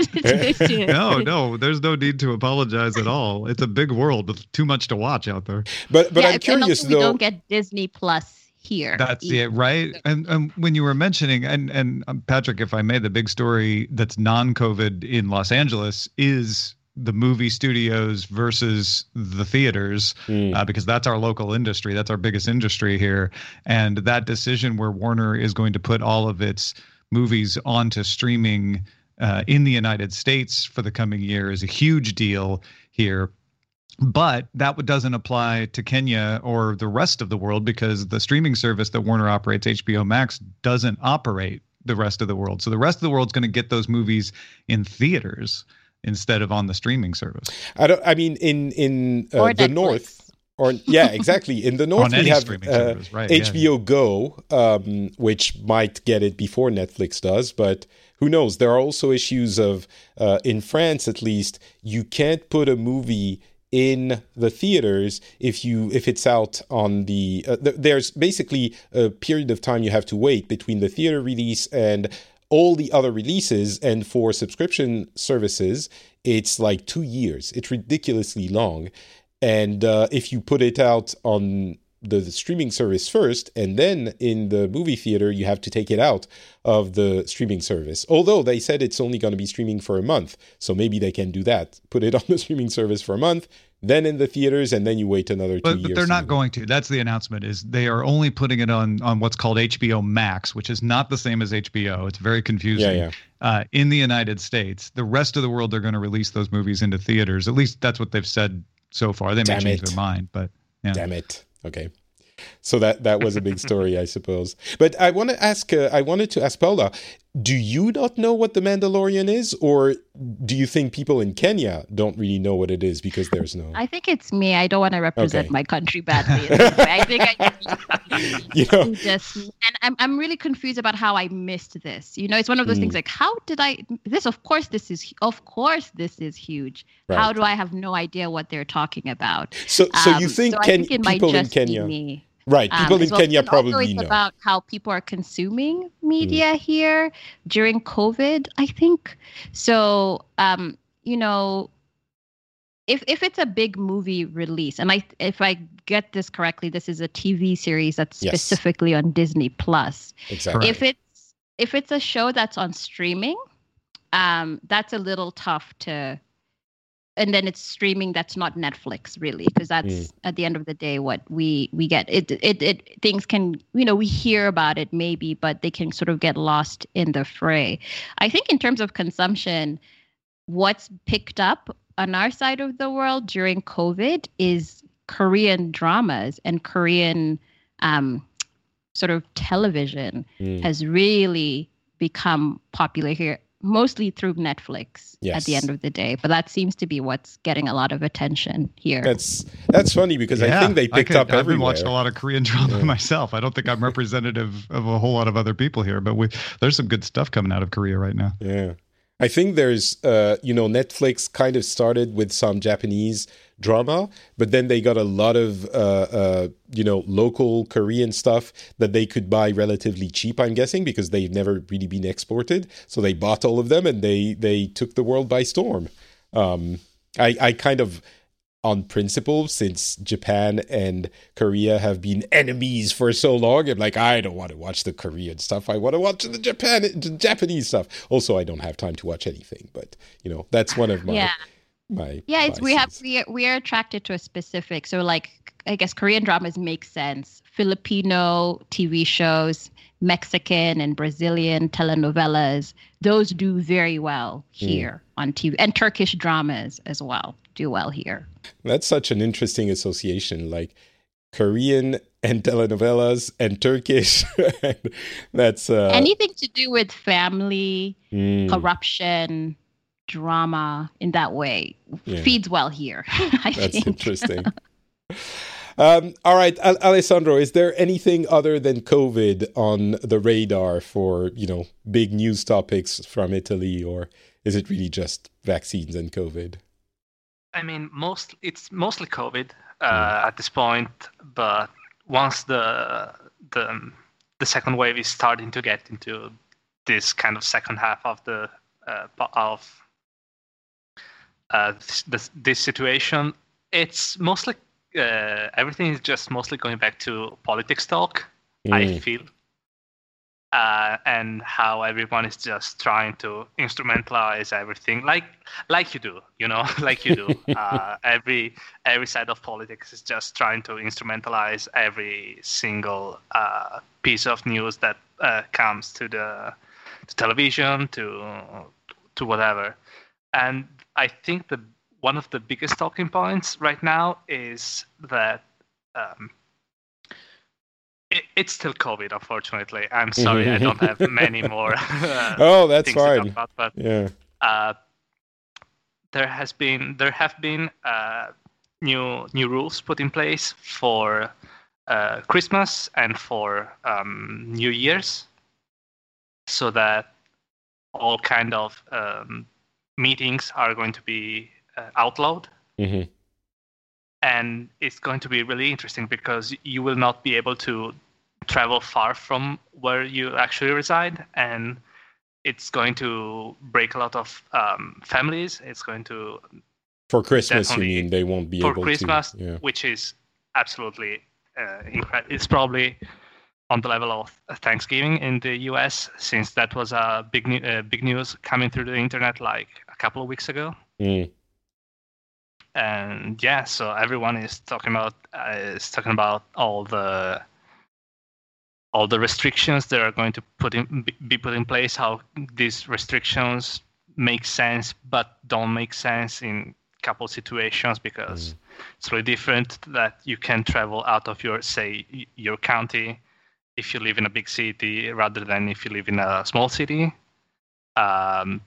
no, no, there's no need to apologize at all. It's a big world with too much to watch out there. But but yeah, I'm curious, and though. We don't get Disney Plus here. That's either. it, right? And, and when you were mentioning, and, and um, Patrick, if I may, the big story that's non-COVID in Los Angeles is the movie studios versus the theaters, mm. uh, because that's our local industry. That's our biggest industry here. And that decision where Warner is going to put all of its movies onto streaming uh, in the United States for the coming year is a huge deal here. But that doesn't apply to Kenya or the rest of the world, because the streaming service that Warner operates, H B O Max, doesn't operate the rest of the world. So the rest of the world's going to get those movies in theaters instead of on the streaming service. I don't. I mean, in in uh, the North, or yeah, exactly. In the North, we have uh, service, right, H B O yeah. Go, um, which might get it before Netflix does, but who knows? There are also issues of uh, in France, at least, you can't put a movie in the theaters if you if it's out on the. Uh, th- there's basically a period of time you have to wait between the theater release and all the other releases, and for subscription services, it's like two years. It's ridiculously long. And uh, if you put it out on the, the streaming service first, and then in the movie theater, you have to take it out of the streaming service. Although they said it's only going to be streaming for a month. So maybe they can do that. Put it on the streaming service for a month, then in the theaters, and then you wait another two but, years. But they're not going to. That's the announcement, is they are only putting it on, on what's called H B O Max, which is not the same as H B O. It's very confusing. Yeah, yeah. Uh, in the United States, the rest of the world, they're going to release those movies into theaters. At least that's what they've said so far. They may Damn change it. their mind, but yeah. Damn it. Okay. So that, that was a big story, I suppose. But I want to ask, uh, I wanted to ask Paula, do you not know what The Mandalorian is? Or do you think people in Kenya don't really know what it is because there's no... I think it's me. I don't want to represent Okay. my country badly. I think I You know, just, and I'm, I'm really confused about how I missed this. You know, it's one of those Mm. things like, how did I, this, of course, this is, of course, this is huge. Right. How do I have no idea what they're talking about? so so you Um, think so I Ken- think it might people in just be Kenya... me. Right, people Um, in as well. Kenya And also probably it's know. about how people are consuming media here during COVID, I think. So, um, you know, if if it's a big movie release, and I if I get this correctly, this is a T V series that's Yes. specifically on Disney Plus. Exactly. If it's if it's a show that's on streaming, um, that's a little tough to. And then it's streaming that's not Netflix, really, because that's Mm. at the end of the day what we we get. It it it things can, you know, we hear about it maybe, but they can sort of get lost in the fray. I think in terms of consumption, what's picked up on our side of the world during COVID is Korean dramas and Korean um, sort of television Mm. has really become popular here. Mostly through Netflix Yes. at the end of the day. But that seems to be what's getting a lot of attention here. That's that's funny because I Yeah, think they picked could, up I've been everywhere. watching a lot of Korean drama myself. I don't think I'm representative of a whole lot of other people here, but we there's some good stuff coming out of Korea right now. Yeah. I think there's, uh, you know, Netflix kind of started with some Japanese drama, but then they got a lot of, uh, uh, you know, local Korean stuff that they could buy relatively cheap, I'm guessing, because they've never really been exported. So they bought all of them and they, they took the world by storm. Um, I, I kind of... on principle, since Japan and Korea have been enemies for so long, I'm like, I don't want to watch the Korean stuff. I want to watch the Japan, the Japanese stuff. Also, I don't have time to watch anything, but you know, that's one of my yeah. my. Yeah, it's we have biases. we are, we are attracted to a specific. So like I guess Korean dramas make sense. Filipino T V shows, Mexican and Brazilian telenovelas, those do very well here mm. on T V, and Turkish dramas as well do well here. That's such an interesting association, like Korean and telenovelas and Turkish. That's uh, anything to do with family, mm. corruption, drama in that way Yeah. feeds well here. I That's think. interesting. Um, all right, Al- Alessandro, is there anything other than COVID on the radar for, you know, big news topics from Italy, or is it really just vaccines and COVID? I mean, most it's mostly COVID uh, mm. at this point, but once the the the second wave is starting to get into this kind of second half of the uh, of uh, this, this, this situation. It's mostly uh, everything is just mostly going back to politics talk. Mm. I feel. Uh, and how everyone is just trying to instrumentalize everything, like like you do, you know, like you do. uh, every every side of politics is just trying to instrumentalize every single uh, piece of news that uh, comes to the to television, to to whatever. And I think the one of the biggest talking points right now is that. Um, It's still COVID, unfortunately. I'm sorry, I don't have many more. Uh, oh, that's things fine. To talk about, but yeah. Uh, there has been there have been uh, new new rules put in place for uh, Christmas and for um, New Year's, so that all kind of um, meetings are going to be uh, outlawed. Mm-hmm. And it's going to be really interesting because you will not be able to travel far from where you actually reside, and it's going to break a lot of um, families. It's going to for Christmas. You mean they won't be for able Christmas, to? Yeah. Which is absolutely uh, incredible. It's probably on the level of Thanksgiving in the U S, since that was a big uh, big news coming through the internet like a couple of weeks ago. Mm. And yeah, so everyone is talking about uh, is talking about all the all the restrictions that are going to put in, be put in place. How these restrictions make sense, but don't make sense in a couple situations because mm. it's really different that you can travel out of your say your county if you live in a big city rather than if you live in a small city. Um,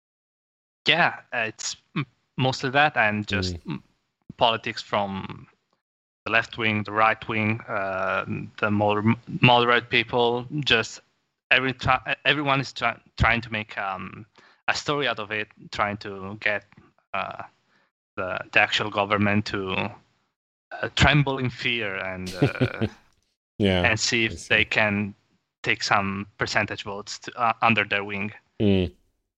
yeah, it's. Mostly that, and just mm. politics from the left wing, the right wing, uh, the more moderate people. Just every tra- everyone is try- trying to make um, a story out of it, trying to get uh, the, the actual government to uh, tremble in fear and uh, yeah, and see if see. they can take some percentage votes to, uh, under their wing. Mm.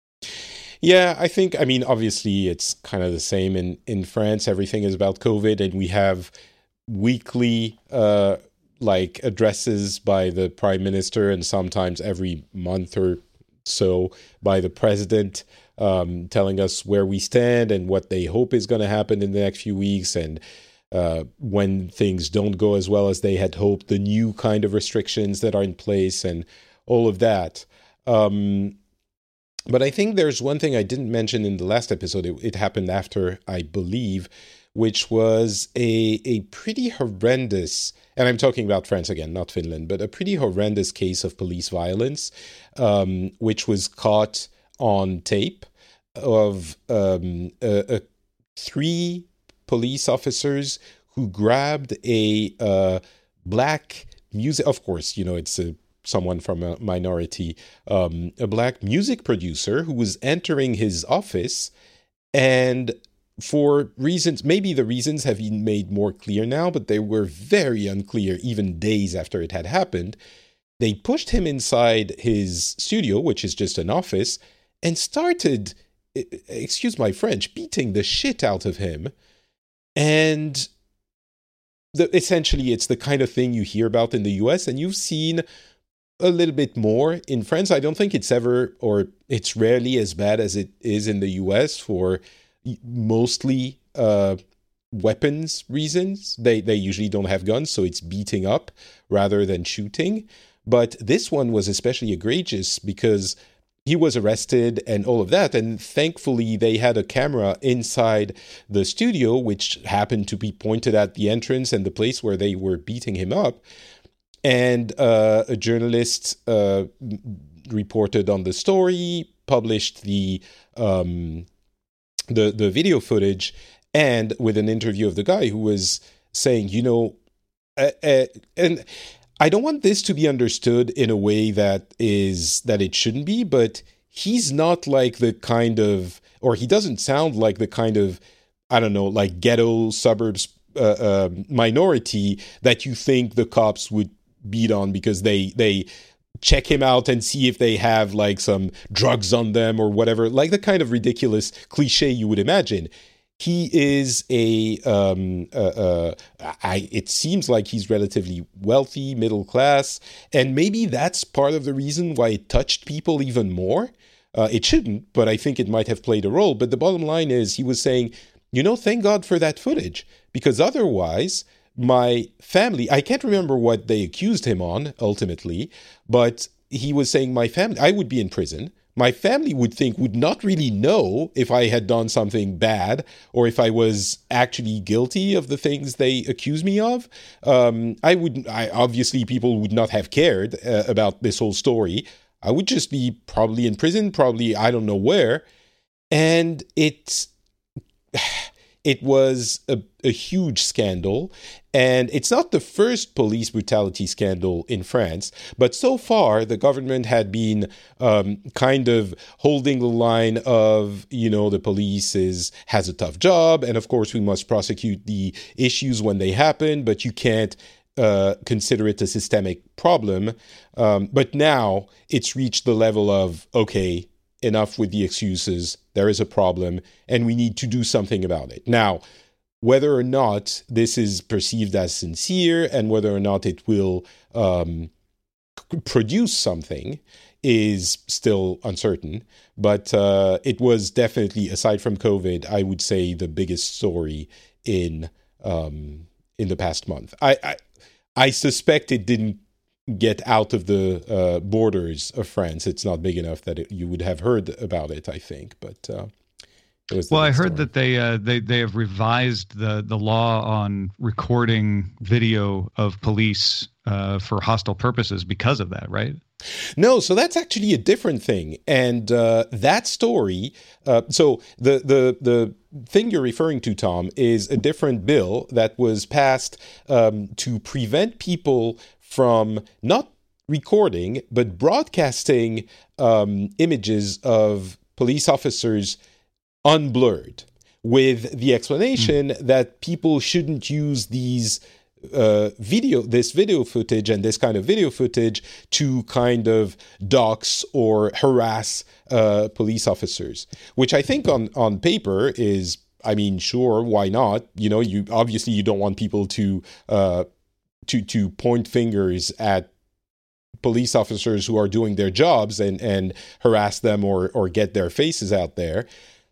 Yeah, I think, I mean, obviously it's kind of the same in, in France. Everything is about COVID, and we have weekly, uh, like, addresses by the prime minister, and sometimes every month or so by the president, um, telling us where we stand and what they hope is going to happen in the next few weeks, and uh, when things don't go as well as they had hoped, the new kind of restrictions that are in place and all of that. Um But I think there's one thing I didn't mention in the last episode. It, it happened after, I believe, which was a a pretty horrendous, and I'm talking about France again, not Finland, but a pretty horrendous case of police violence, um, which was caught on tape of um, a, a three police officers who grabbed a uh, black music. Of course, you know, it's a someone from a minority, um, a black music producer who was entering his office, and for reasons, maybe the reasons have been made more clear now, but they were very unclear even days after it had happened. They pushed him inside his studio, which is just an office, and started, excuse my French, beating the shit out of him. And the, essentially, it's the kind of thing you hear about in the U S, and you've seen a little bit more in France. I don't think it's ever, or it's rarely as bad as it is in the U S for mostly uh, weapons reasons. They they usually don't have guns, so it's beating up rather than shooting. But this one was especially egregious because he was arrested and all of that. And thankfully, they had a camera inside the studio, which happened to be pointed at the entrance and the place where they were beating him up. And uh, a journalist uh, reported on the story, published the um, the the video footage, and with an interview of the guy who was saying, you know, uh, uh, and I don't want this to be understood in a way that is that it shouldn't be, but he's not like the kind of, or he doesn't sound like the kind of, I don't know, like ghetto suburbs uh, uh, minority that you think the cops would beat on because they they check him out and see if they have like some drugs on them or whatever, like the kind of ridiculous cliche you would imagine. He is a, um, uh, uh, I, it seems like he's relatively wealthy, middle class, and maybe that's part of the reason why it touched people even more. Uh, it shouldn't, but I think it might have played a role. But the bottom line is he was saying, you know, thank God for that footage, because otherwise my family, I can't remember what they accused him on ultimately, but he was saying my family, I would be in prison. My family would think, would not really know if I had done something bad or if I was actually guilty of the things they accuse me of. Um, I would, I obviously people would not have cared uh, about this whole story. I would just be probably in prison, probably I don't know where. And it's, it was a, a huge scandal. And it's not the first police brutality scandal in France, but so far the government had been um, kind of holding the line of, you know, the police is has a tough job, and of course we must prosecute the issues when they happen, but you can't uh, consider it a systemic problem. Um, but now it's reached the level of, okay, enough with the excuses, there is a problem, and we need to do something about it. Now, whether or not this is perceived as sincere and whether or not it will um, produce something is still uncertain. But uh, it was definitely, aside from COVID, I would say the biggest story in um, in the past month. I, I I suspect it didn't get out of the uh, borders of France. It's not big enough that it, you would have heard about it, I think. But uh, well, I heard story. that they uh, they they have revised the the law on recording video of police uh, for hostile purposes because of that, right? No, so that's actually a different thing, and uh, that story. Uh, so the the the thing you're referring to, Tom, is a different bill that was passed um, to prevent people from not recording but broadcasting um, images of police officers unblurred, with the explanation mm. that people shouldn't use these uh, video, this video footage and this kind of video footage to kind of dox or harass uh, police officers, which I think on, on paper is, I mean, sure, why not? You know, you obviously you don't want people to uh, to to point fingers at police officers who are doing their jobs and, and harass them or or get their faces out there.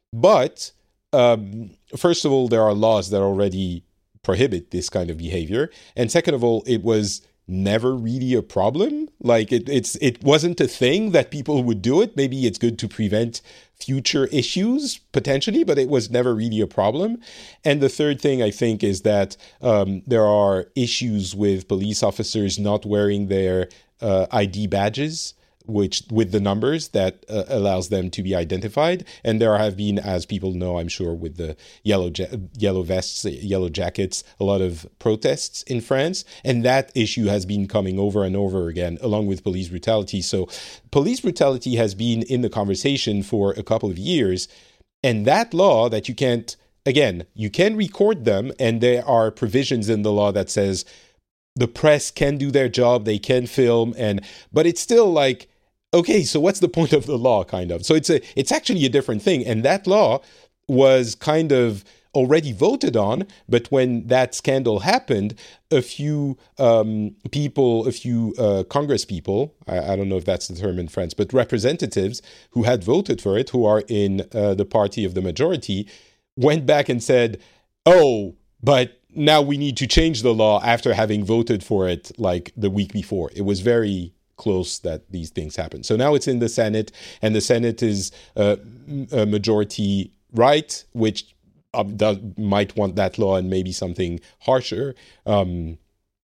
But um, first of all, there are laws that already prohibit this kind of behavior. And second of all, it was never really a problem. Like it, it's it wasn't a thing that people would do it. Maybe it's good to prevent future issues potentially, but it was never really a problem. And the third thing I think is that um, there are issues with police officers not wearing their uh, I D badges, which with the numbers that uh, allows them to be identified. And there have been, as people know, I'm sure, with the yellow ja- yellow vests, yellow jackets, a lot of protests in France. And that issue has been coming over and over again, along with police brutality. So police brutality has been in the conversation for a couple of years. And that law that you can't, again, you can record them, and there are provisions in the law that says the press can do their job, they can film, and but it's still like, okay, so what's the point of the law, kind of? So it's a, it's actually a different thing. And that law was kind of already voted on, but when that scandal happened, a few um, people, a few uh, Congress people, I, I don't know if that's the term in France, but representatives who had voted for it, who are in uh, the party of the majority, went back and said, oh, but now we need to change the law after having voted for it like the week before. It was very close that these things happen. So now it's in the Senate, and the Senate is uh, a majority right, which uh, does, might want that law and maybe something harsher. Um,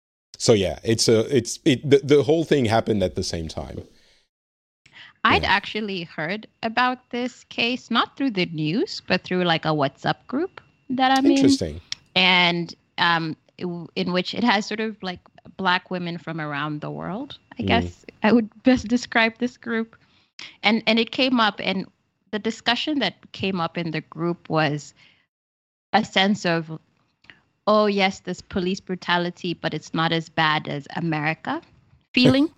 so yeah, it's a it's it the, the whole thing happened at the same time. I'd yeah. actually heard about this case not through the news, but through like a WhatsApp group that I'm Interesting. in, and um, in which it has sort of like Black women from around the world. I mm. guess I would best describe this group. And and it came up, and the discussion that came up in the group was a sense of oh, yes, there's police brutality, but it's not as bad as America feeling,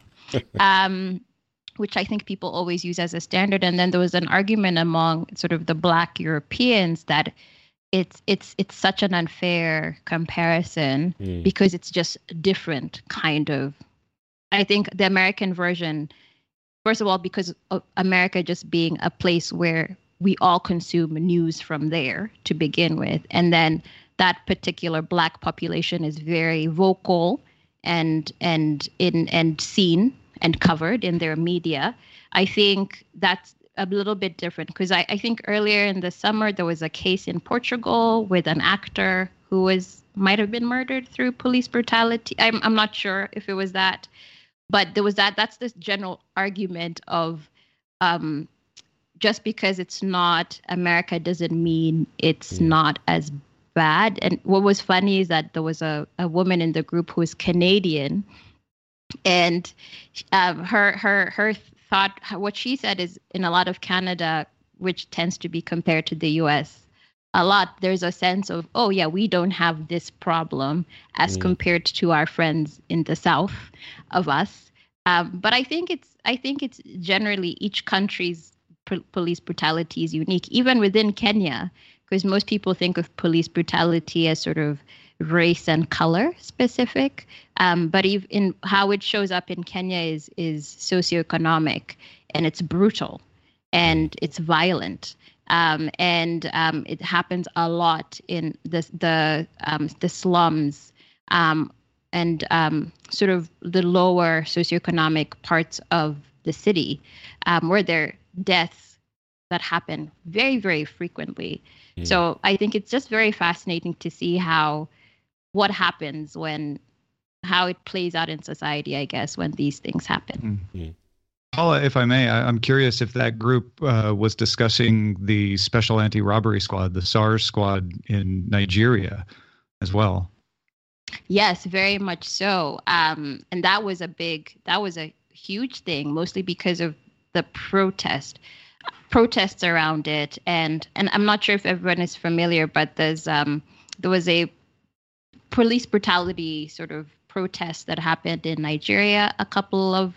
um, which I think people always use as a standard. And then there was an argument among sort of the Black Europeans that it's it's it's such an unfair comparison mm. because it's just different kind of. I think the American version, first of all, because of America just being a place where we all consume news from there to begin with. And then that particular Black population is very vocal and and in and seen and covered in their media. I think that's a little bit different because I, I think earlier in the summer there was a case in Portugal with an actor who was might have been murdered through police brutality. I'm I'm not sure if it was that, but there was that. That's this general argument of um, just because it's not America doesn't mean it's mm. not as bad. And what was funny is that there was a, a woman in the group who was Canadian, and um, her her her thought, what she said is in a lot of Canada, which tends to be compared to the U S a lot, there's a sense of, oh yeah, we don't have this problem as mm. compared to our friends in the South of us. Um, but I think it's I think it's generally each country's p- police brutality is unique, even within Kenya, because most people think of police brutality as sort of race and color specific, um, but if in how it shows up in Kenya is is socioeconomic, and it's brutal, and it's violent, um, and um, it happens a lot in the the um, the slums, um, and um, sort of the lower socioeconomic parts of the city, um, where there are deaths that happen very very frequently. Mm. So I think it's just very fascinating to see how. What happens when, how it plays out in society, I guess, when these things happen. Mm-hmm. Paula, if I may, I, I'm curious if that group uh, was discussing the Special Anti-Robbery Squad, the SARS squad in Nigeria as well. Yes, very much so. Um, and that was a big, that was a huge thing, mostly because of the protest, protests around it. And and I'm not sure if everyone is familiar, but there's um, there was a police brutality sort of protest that happened in Nigeria a couple of,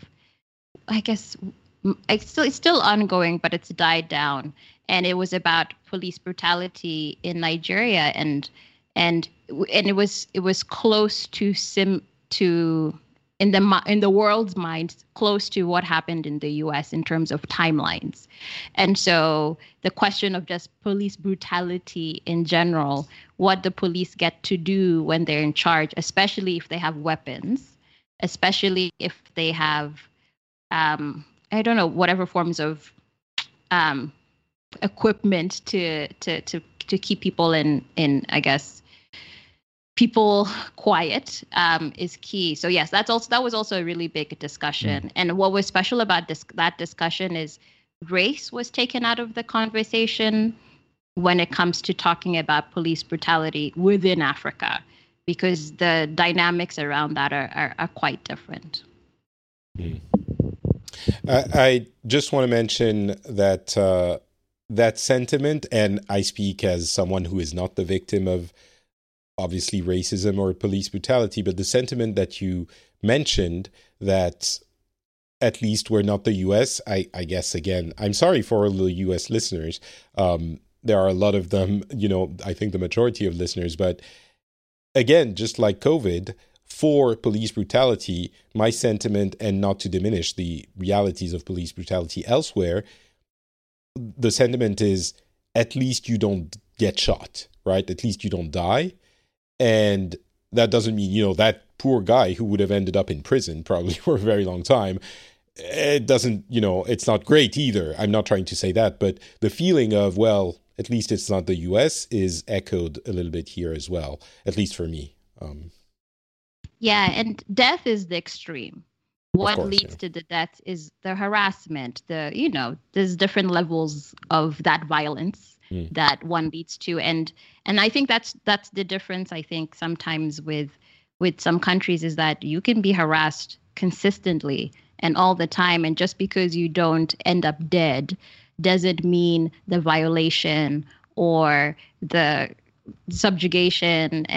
I guess, it's still, it's still ongoing, but it's died down. And it was about police brutality in Nigeria, and and and it was it was close to sim to in the in the world's mind, close to what happened in the U S in terms of timelines. And so the question of just police brutality in general, what the police get to do when they're in charge, especially if they have weapons, especially if they have, um, I don't know, whatever forms of um, equipment to to to to keep people in in I guess. people quiet um, is key. So yes, that's also that was also a really big discussion. Mm. And what was special about this that discussion is race was taken out of the conversation when it comes to talking about police brutality within Africa, because the dynamics around that are are, are quite different. Mm. I, I just want to mention that uh, that sentiment, and I speak as someone who is not the victim of obviously racism or police brutality, but the sentiment that you mentioned that at least we're not the U S, I, I guess, again, I'm sorry for all the U S listeners. Um, there are a lot of them, you know, I think the majority of listeners, but again, just like COVID, for police brutality, my sentiment, and not to diminish the realities of police brutality elsewhere, the sentiment is at least you don't get shot, right? At least you don't die. And that doesn't mean, you know, that poor guy who would have ended up in prison probably for a very long time, it doesn't, you know, it's not great either. I'm not trying to say that, but the feeling of, well, at least it's not the U S is echoed a little bit here as well, at least for me. Um, yeah, and death is the extreme. What course, leads yeah. to the death is the harassment, the, you know, there's different levels of that violence mm. that one leads to. And and I think that's that's the difference, I think, sometimes with with some countries is that you can be harassed consistently and all the time. And just because you don't end up dead doesn't mean the violation or the subjugation and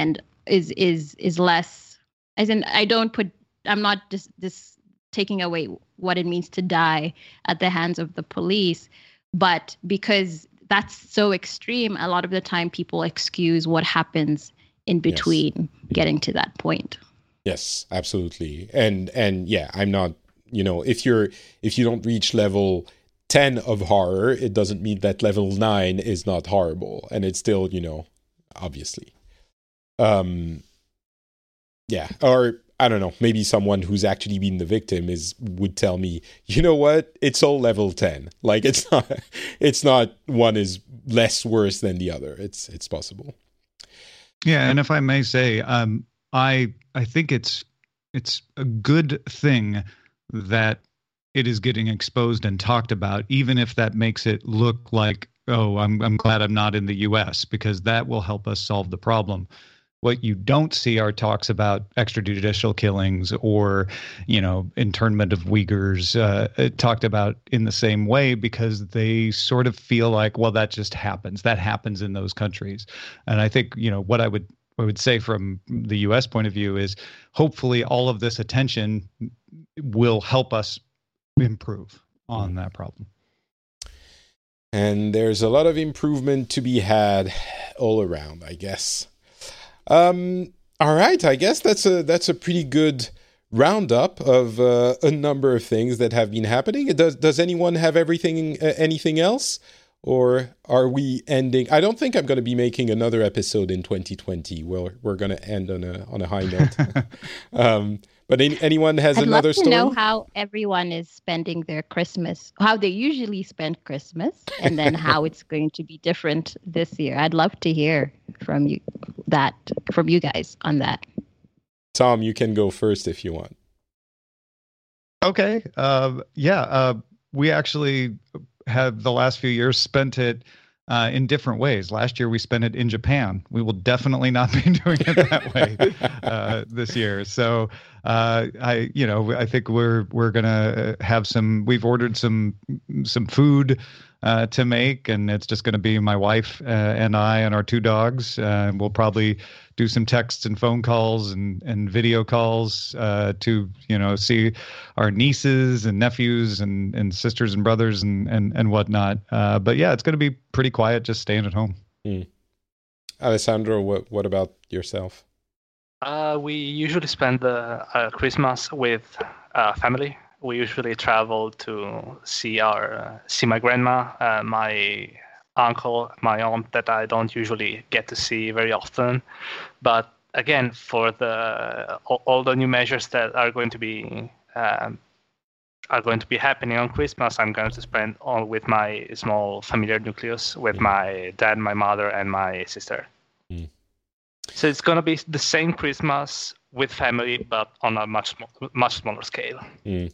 is is is less. As in, I don't put. I'm not just this taking away what it means to die at the hands of the police, but because that's so extreme, a lot of the time people excuse what happens in between yes. getting to that point. Yes, absolutely. And and yeah, I'm not, you know, if you're if you don't reach level ten of horror, it doesn't mean that level nine is not horrible. And it's still, you know, obviously. Um yeah, or I don't know, maybe someone who's actually been the victim is would tell me, you know what, it's all level ten. Like it's not it's not one is less worse than the other. It's it's possible. Yeah, and if I may say, um I I think it's it's a good thing that it is getting exposed and talked about, even if that makes it look like, oh, I'm I'm glad I'm not in the U S, because that will help us solve the problem. What you don't see are talks about extrajudicial killings or, you know, internment of Uyghurs uh, talked about in the same way, because they sort of feel like, well, that just happens. That happens in those countries. And I think, you know, what I would I would say from the U S point of view is hopefully all of this attention will help us improve on that problem. And there's a lot of improvement to be had all around, I guess. Um, all right, I guess that's a that's a pretty good roundup of uh, a number of things that have been happening. Does does anyone have everything uh, anything else? Or are we ending? I don't think I'm going to be making another episode in twenty twenty. Well, we're going to end on a on a high note. um, but any, anyone has I'd another love to story? know how everyone is spending their Christmas, how they usually spend Christmas, and then how it's going to be different this year. I'd love to hear from you that from you guys on that. Tom, you can go first if you want. Okay. Uh, yeah. Uh, we actually have the last few years spent it uh, in different ways. Last year we spent it in Japan. We will definitely not be doing it that way uh, this year. So uh, I, you know, I think we're we're gonna have some. We've ordered some some food uh, to make, and it's just going to be my wife uh, and I and our two dogs. Uh, we'll probably do some texts and phone calls and, and video calls uh, to, you know, see our nieces and nephews and, and sisters and brothers and, and, and whatnot. Uh, but yeah, it's going to be pretty quiet, just staying at home. Mm. Alessandro, what, what about yourself? Uh, we usually spend the uh, Christmas with uh, family. We usually travel to see our uh, see my grandma, uh, my uncle, my aunt that I don't usually get to see very often. But again, for the all, all the new measures that are going to be um, are going to be happening on Christmas, I'm going to spend all with my small familiar nucleus with mm. my dad, my mother, and my sister. Mm. So it's going to be the same Christmas with family, but on a much much smaller scale. Mm.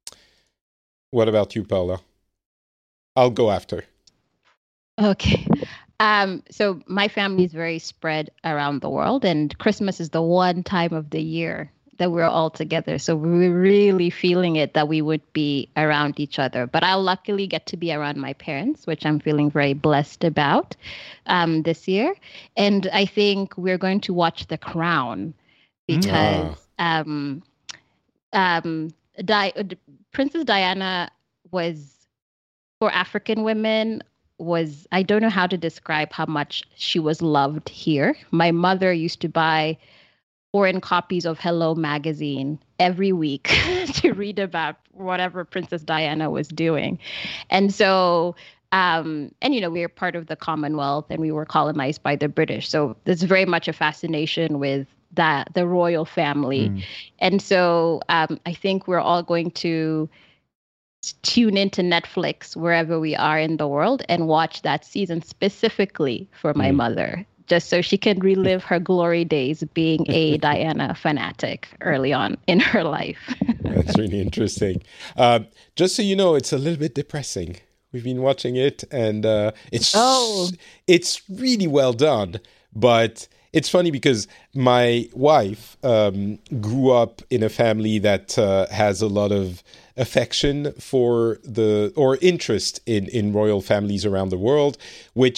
What about you, Paula? I'll go after. Okay. Um, so my family is very spread around the world, and Christmas is the one time of the year that we're all together. So we're really feeling it that we would be around each other. But I'll luckily get to be around my parents, which I'm feeling very blessed about um, this year. And I think we're going to watch The Crown because ah. um, um, Di- Princess Diana was, for African women, was, I don't know how to describe how much she was loved here. My mother used to buy foreign copies of Hello magazine every week to read about whatever Princess Diana was doing. And so, um, and, you know, we were part of the Commonwealth and we were colonized by the British. So there's very much a fascination with that, the royal family. Mm. And so um, I think we're all going to tune into Netflix wherever we are in the world and watch that season specifically for my mm. mother, just so she can relive her glory days being a Diana fanatic early on in her life. That's really interesting. Uh, just so you know, it's a little bit depressing. We've been watching it, and uh, it's oh. it's really well done, but it's funny because my wife um, grew up in a family that uh, has a lot of affection for the, or interest in, in royal families around the world, which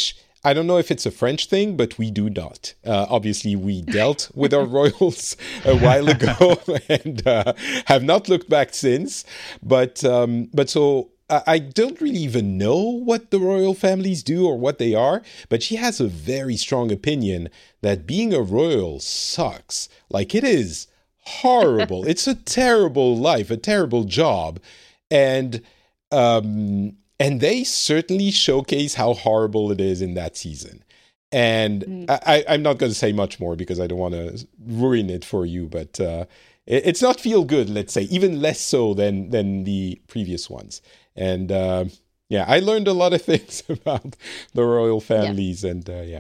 I don't know if it's a French thing, but we do not. Uh, obviously, we dealt with our royals a while ago and uh, have not looked back since. But um, but so I, I don't really even know what the royal families do or what they are. But she has a very strong opinion that being a royal sucks. Like, it is horrible. It's a terrible life, a terrible job, and um. And they certainly showcase how horrible it is in that season. And mm. I, I'm not going to say much more because I don't want to ruin it for you. But uh, it, it's not feel good, let's say, even less so than than the previous ones. And uh, yeah, I learned a lot of things about the royal families. Yeah. And uh, yeah.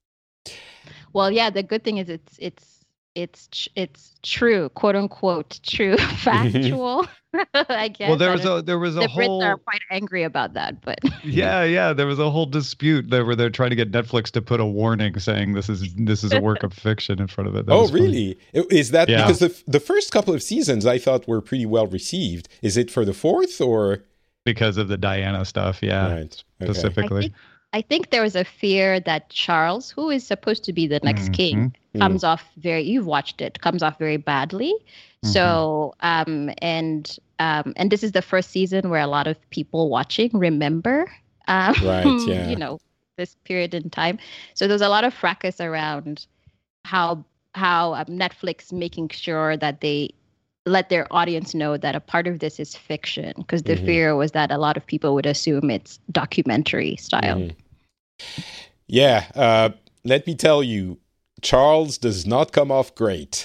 Well, yeah, the good thing is it's it's it's it's true, quote unquote, true, factual. I guess. Well, there was a there was a the whole. Brits are quite angry about that, but yeah, yeah, there was a whole dispute there where they're trying to get Netflix to put a warning saying this is this is a work of fiction in front of it. That oh, really? Funny. Is that yeah. because the the first couple of seasons I thought were pretty well received? Is it for the fourth or because of the Diana stuff? Yeah, right. Okay. Specifically. I think, I think there was a fear that Charles, who is supposed to be the next mm-hmm. king, comes mm-hmm. off very. You've watched it. Comes off very badly. Mm-hmm. So, um, and um, and this is the first season where a lot of people watching remember, um, right? Yeah. you know, this period in time. So there's a lot of fracas around how how um, Netflix making sure that they let their audience know that a part of this is fiction, because the mm-hmm. fear was that a lot of people would assume it's documentary style. Mm-hmm. Yeah. Uh, let me tell you. Charles does not come off great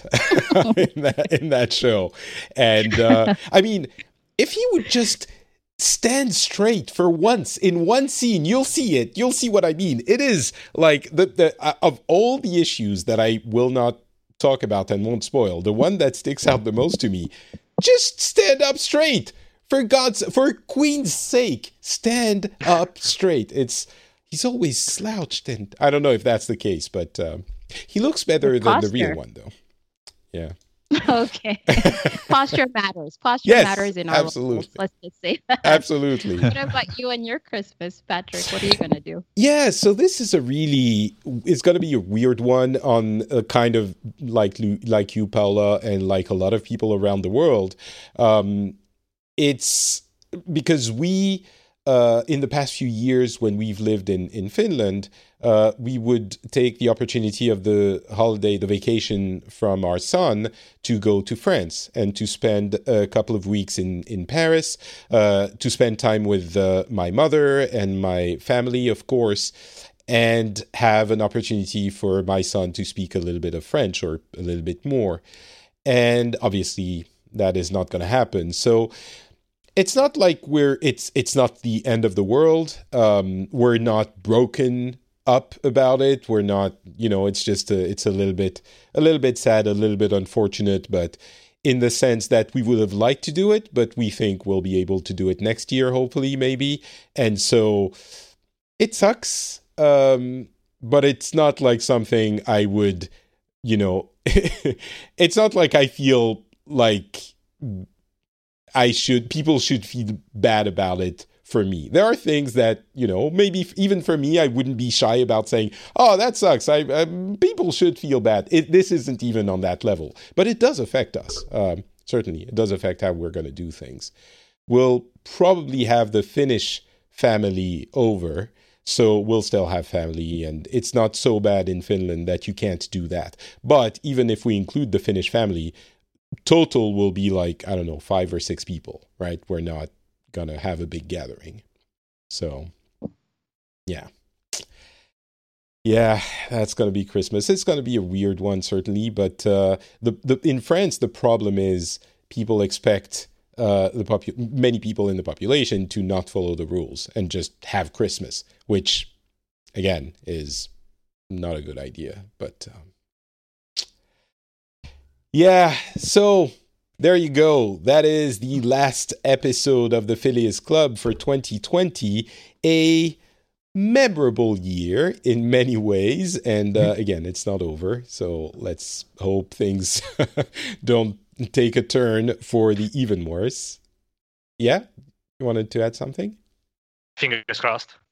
in that in that show. And uh, I mean, if he would just stand straight for once in one scene, you'll see it. You'll see what I mean. It is like the, the uh, of all the issues that I will not talk about and won't spoil, the one that sticks out the most to me, just stand up straight. For God's, for Queen's sake, stand up straight. It's he's always slouched, and I don't know if that's the case, but um, he looks better than the real one, though. Yeah. Okay. Posture matters. Posture yes, matters in our absolutely. Roles. Let's just say that. Absolutely. What about you and your Christmas, Patrick? What are you going to do? Yeah, so this is a really, it's going to be a weird one on a kind of like, like you, Paula, and like a lot of people around the world. Um, it's because we... Uh, in the past few years, when we've lived in, in Finland, uh, we would take the opportunity of the holiday, the vacation from our son, to go to France and to spend a couple of weeks in, in Paris, uh, to spend time with uh, my mother and my family, of course, and have an opportunity for my son to speak a little bit of French or a little bit more. And obviously, that is not going to happen. So it's not like we're, it's it's not the end of the world. Um, we're not broken up about it. We're not, you know, it's just, a, it's a little bit, a little bit sad, a little bit unfortunate, but in the sense that we would have liked to do it, but we think we'll be able to do it next year, hopefully, maybe. And so it sucks, um, but it's not like something I would, you know, it's not like I feel like I should, people should feel bad about it for me. There are things that, you know, maybe even for me, I wouldn't be shy about saying, oh, that sucks. I, I people should feel bad. It, this isn't even on that level, but it does affect us. Um, certainly, it does affect how we're going to do things. We'll probably have the Finnish family over, so we'll still have family, and it's not so bad in Finland that you can't do that. But even if we include the Finnish family, total will be like, I don't know, five or six people, right? We're not going to have a big gathering. So, yeah. Yeah, that's going to be Christmas. It's going to be a weird one, certainly. But uh, the, the in France, the problem is people expect uh, the popu- many people in the population to not follow the rules and just have Christmas, which, again, is not a good idea. But... Um, yeah, so there you go. That is the last episode of the Phileas Club for twenty twenty. A memorable year in many ways. And uh, again, it's not over. So let's hope things don't take a turn for the even worse. Yeah? You wanted to add something? Fingers crossed.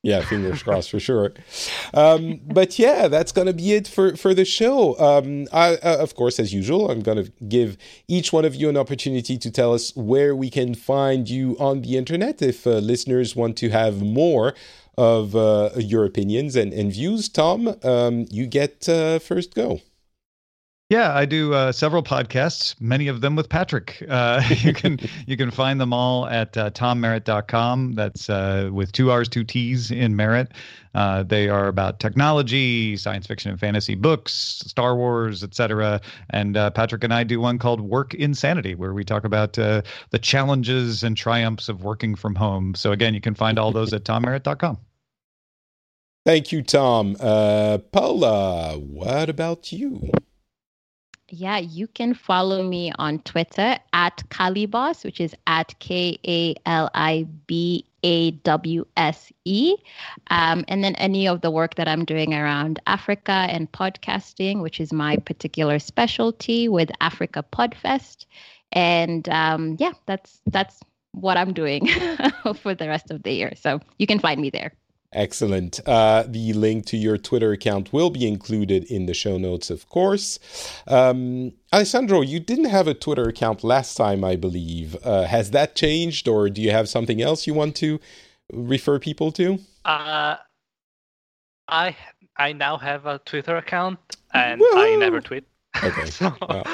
Yeah, fingers crossed for sure. Um, but yeah, that's going to be it for, for the show. Um, I, uh, of course, as usual, I'm going to give each one of you an opportunity to tell us where we can find you on the internet if uh, listeners want to have more of uh, your opinions and, and views. Tom, um, you get uh, first go. Yeah, I do uh, several podcasts, many of them with Patrick. Uh, you can you can find them all at uh, tom merritt dot com. That's uh, with two R's, two T's in Merritt. Uh, they are about technology, science fiction and fantasy books, Star Wars, et cetera. And uh, Patrick and I do one called Work Insanity, where we talk about uh, the challenges and triumphs of working from home. So again, you can find all those at tom merritt dot com. Thank you, Tom. Uh, Paula, what about you? Yeah, you can follow me on Twitter at Kaliboss, which is at K A L I B A W S E. Um, and then any of the work that I'm doing around Africa and podcasting, which is my particular specialty with Africa Podfest. And um, yeah, that's that's what I'm doing for the rest of the year. So you can find me there. Excellent. Uh, the link to your Twitter account will be included in the show notes, of course. Um, Alessandro, you didn't have a Twitter account last time, I believe. Uh, has that changed, or do you have something else you want to refer people to? Uh, I I now have a Twitter account, and Whoa! I never tweet. Okay. So, Wow.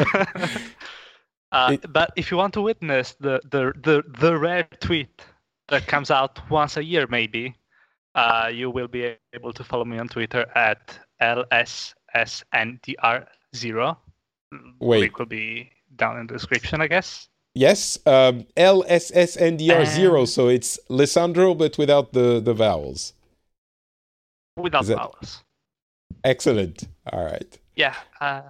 uh, It- but if you want to witness the, the, the, the rare tweet that comes out once a year, maybe, uh, you will be able to follow me on Twitter at L S S N D R zero. Wait. Link will be down in the description, I guess. Yes, um, L S S N D R zero, Um, so it's Lissandro, but without the, the vowels. Without Is that- vowels. Excellent. All right. Yeah. Uh,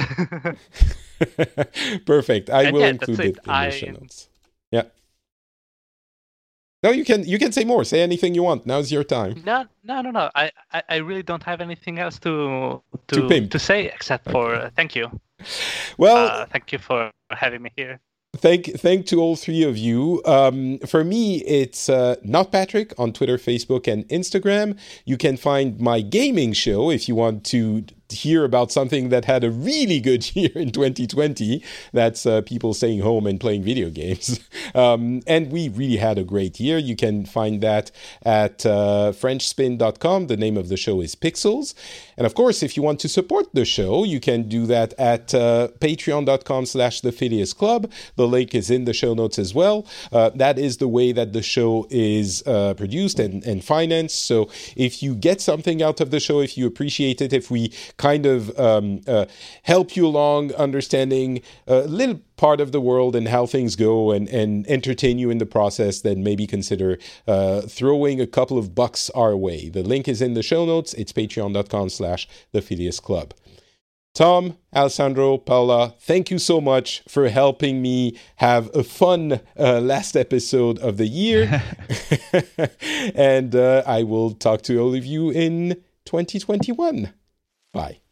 Perfect. I And will yeah, include that's it it. in I- the show notes. Yeah. No, you can you can say more. Say anything you want. Now's your time. No, no, no, no. I, I, I really don't have anything else to To to pimp. to say except for uh, thank you. Well, Uh, thank you for having me here. Thank, thank to all three of you. Um, for me, it's uh, Not Patrick on Twitter, Facebook, and Instagram. You can find my gaming show if you want to hear about something that had a really good year in twenty twenty. That's uh, people staying home and playing video games. Um, and we really had a great year. You can find that at uh, french spin dot com. The name of the show is Pixels. And of course, if you want to support the show, you can do that at uh, patreon dot com slash the Phileas Club. The link is in the show notes as well. Uh, that is the way that the show is uh, produced and, and financed. So if you get something out of the show, if you appreciate it, if we kind of um, uh, help you along understanding a little part of the world and how things go and, and entertain you in the process, then maybe consider uh, throwing a couple of bucks our way. The link is in the show notes. It's patreon dot com slash the Phileas Club. Tom, Alessandro, Paula, thank you so much for helping me have a fun uh, last episode of the year. And uh, I will talk to all of you in twenty twenty-one. Bye.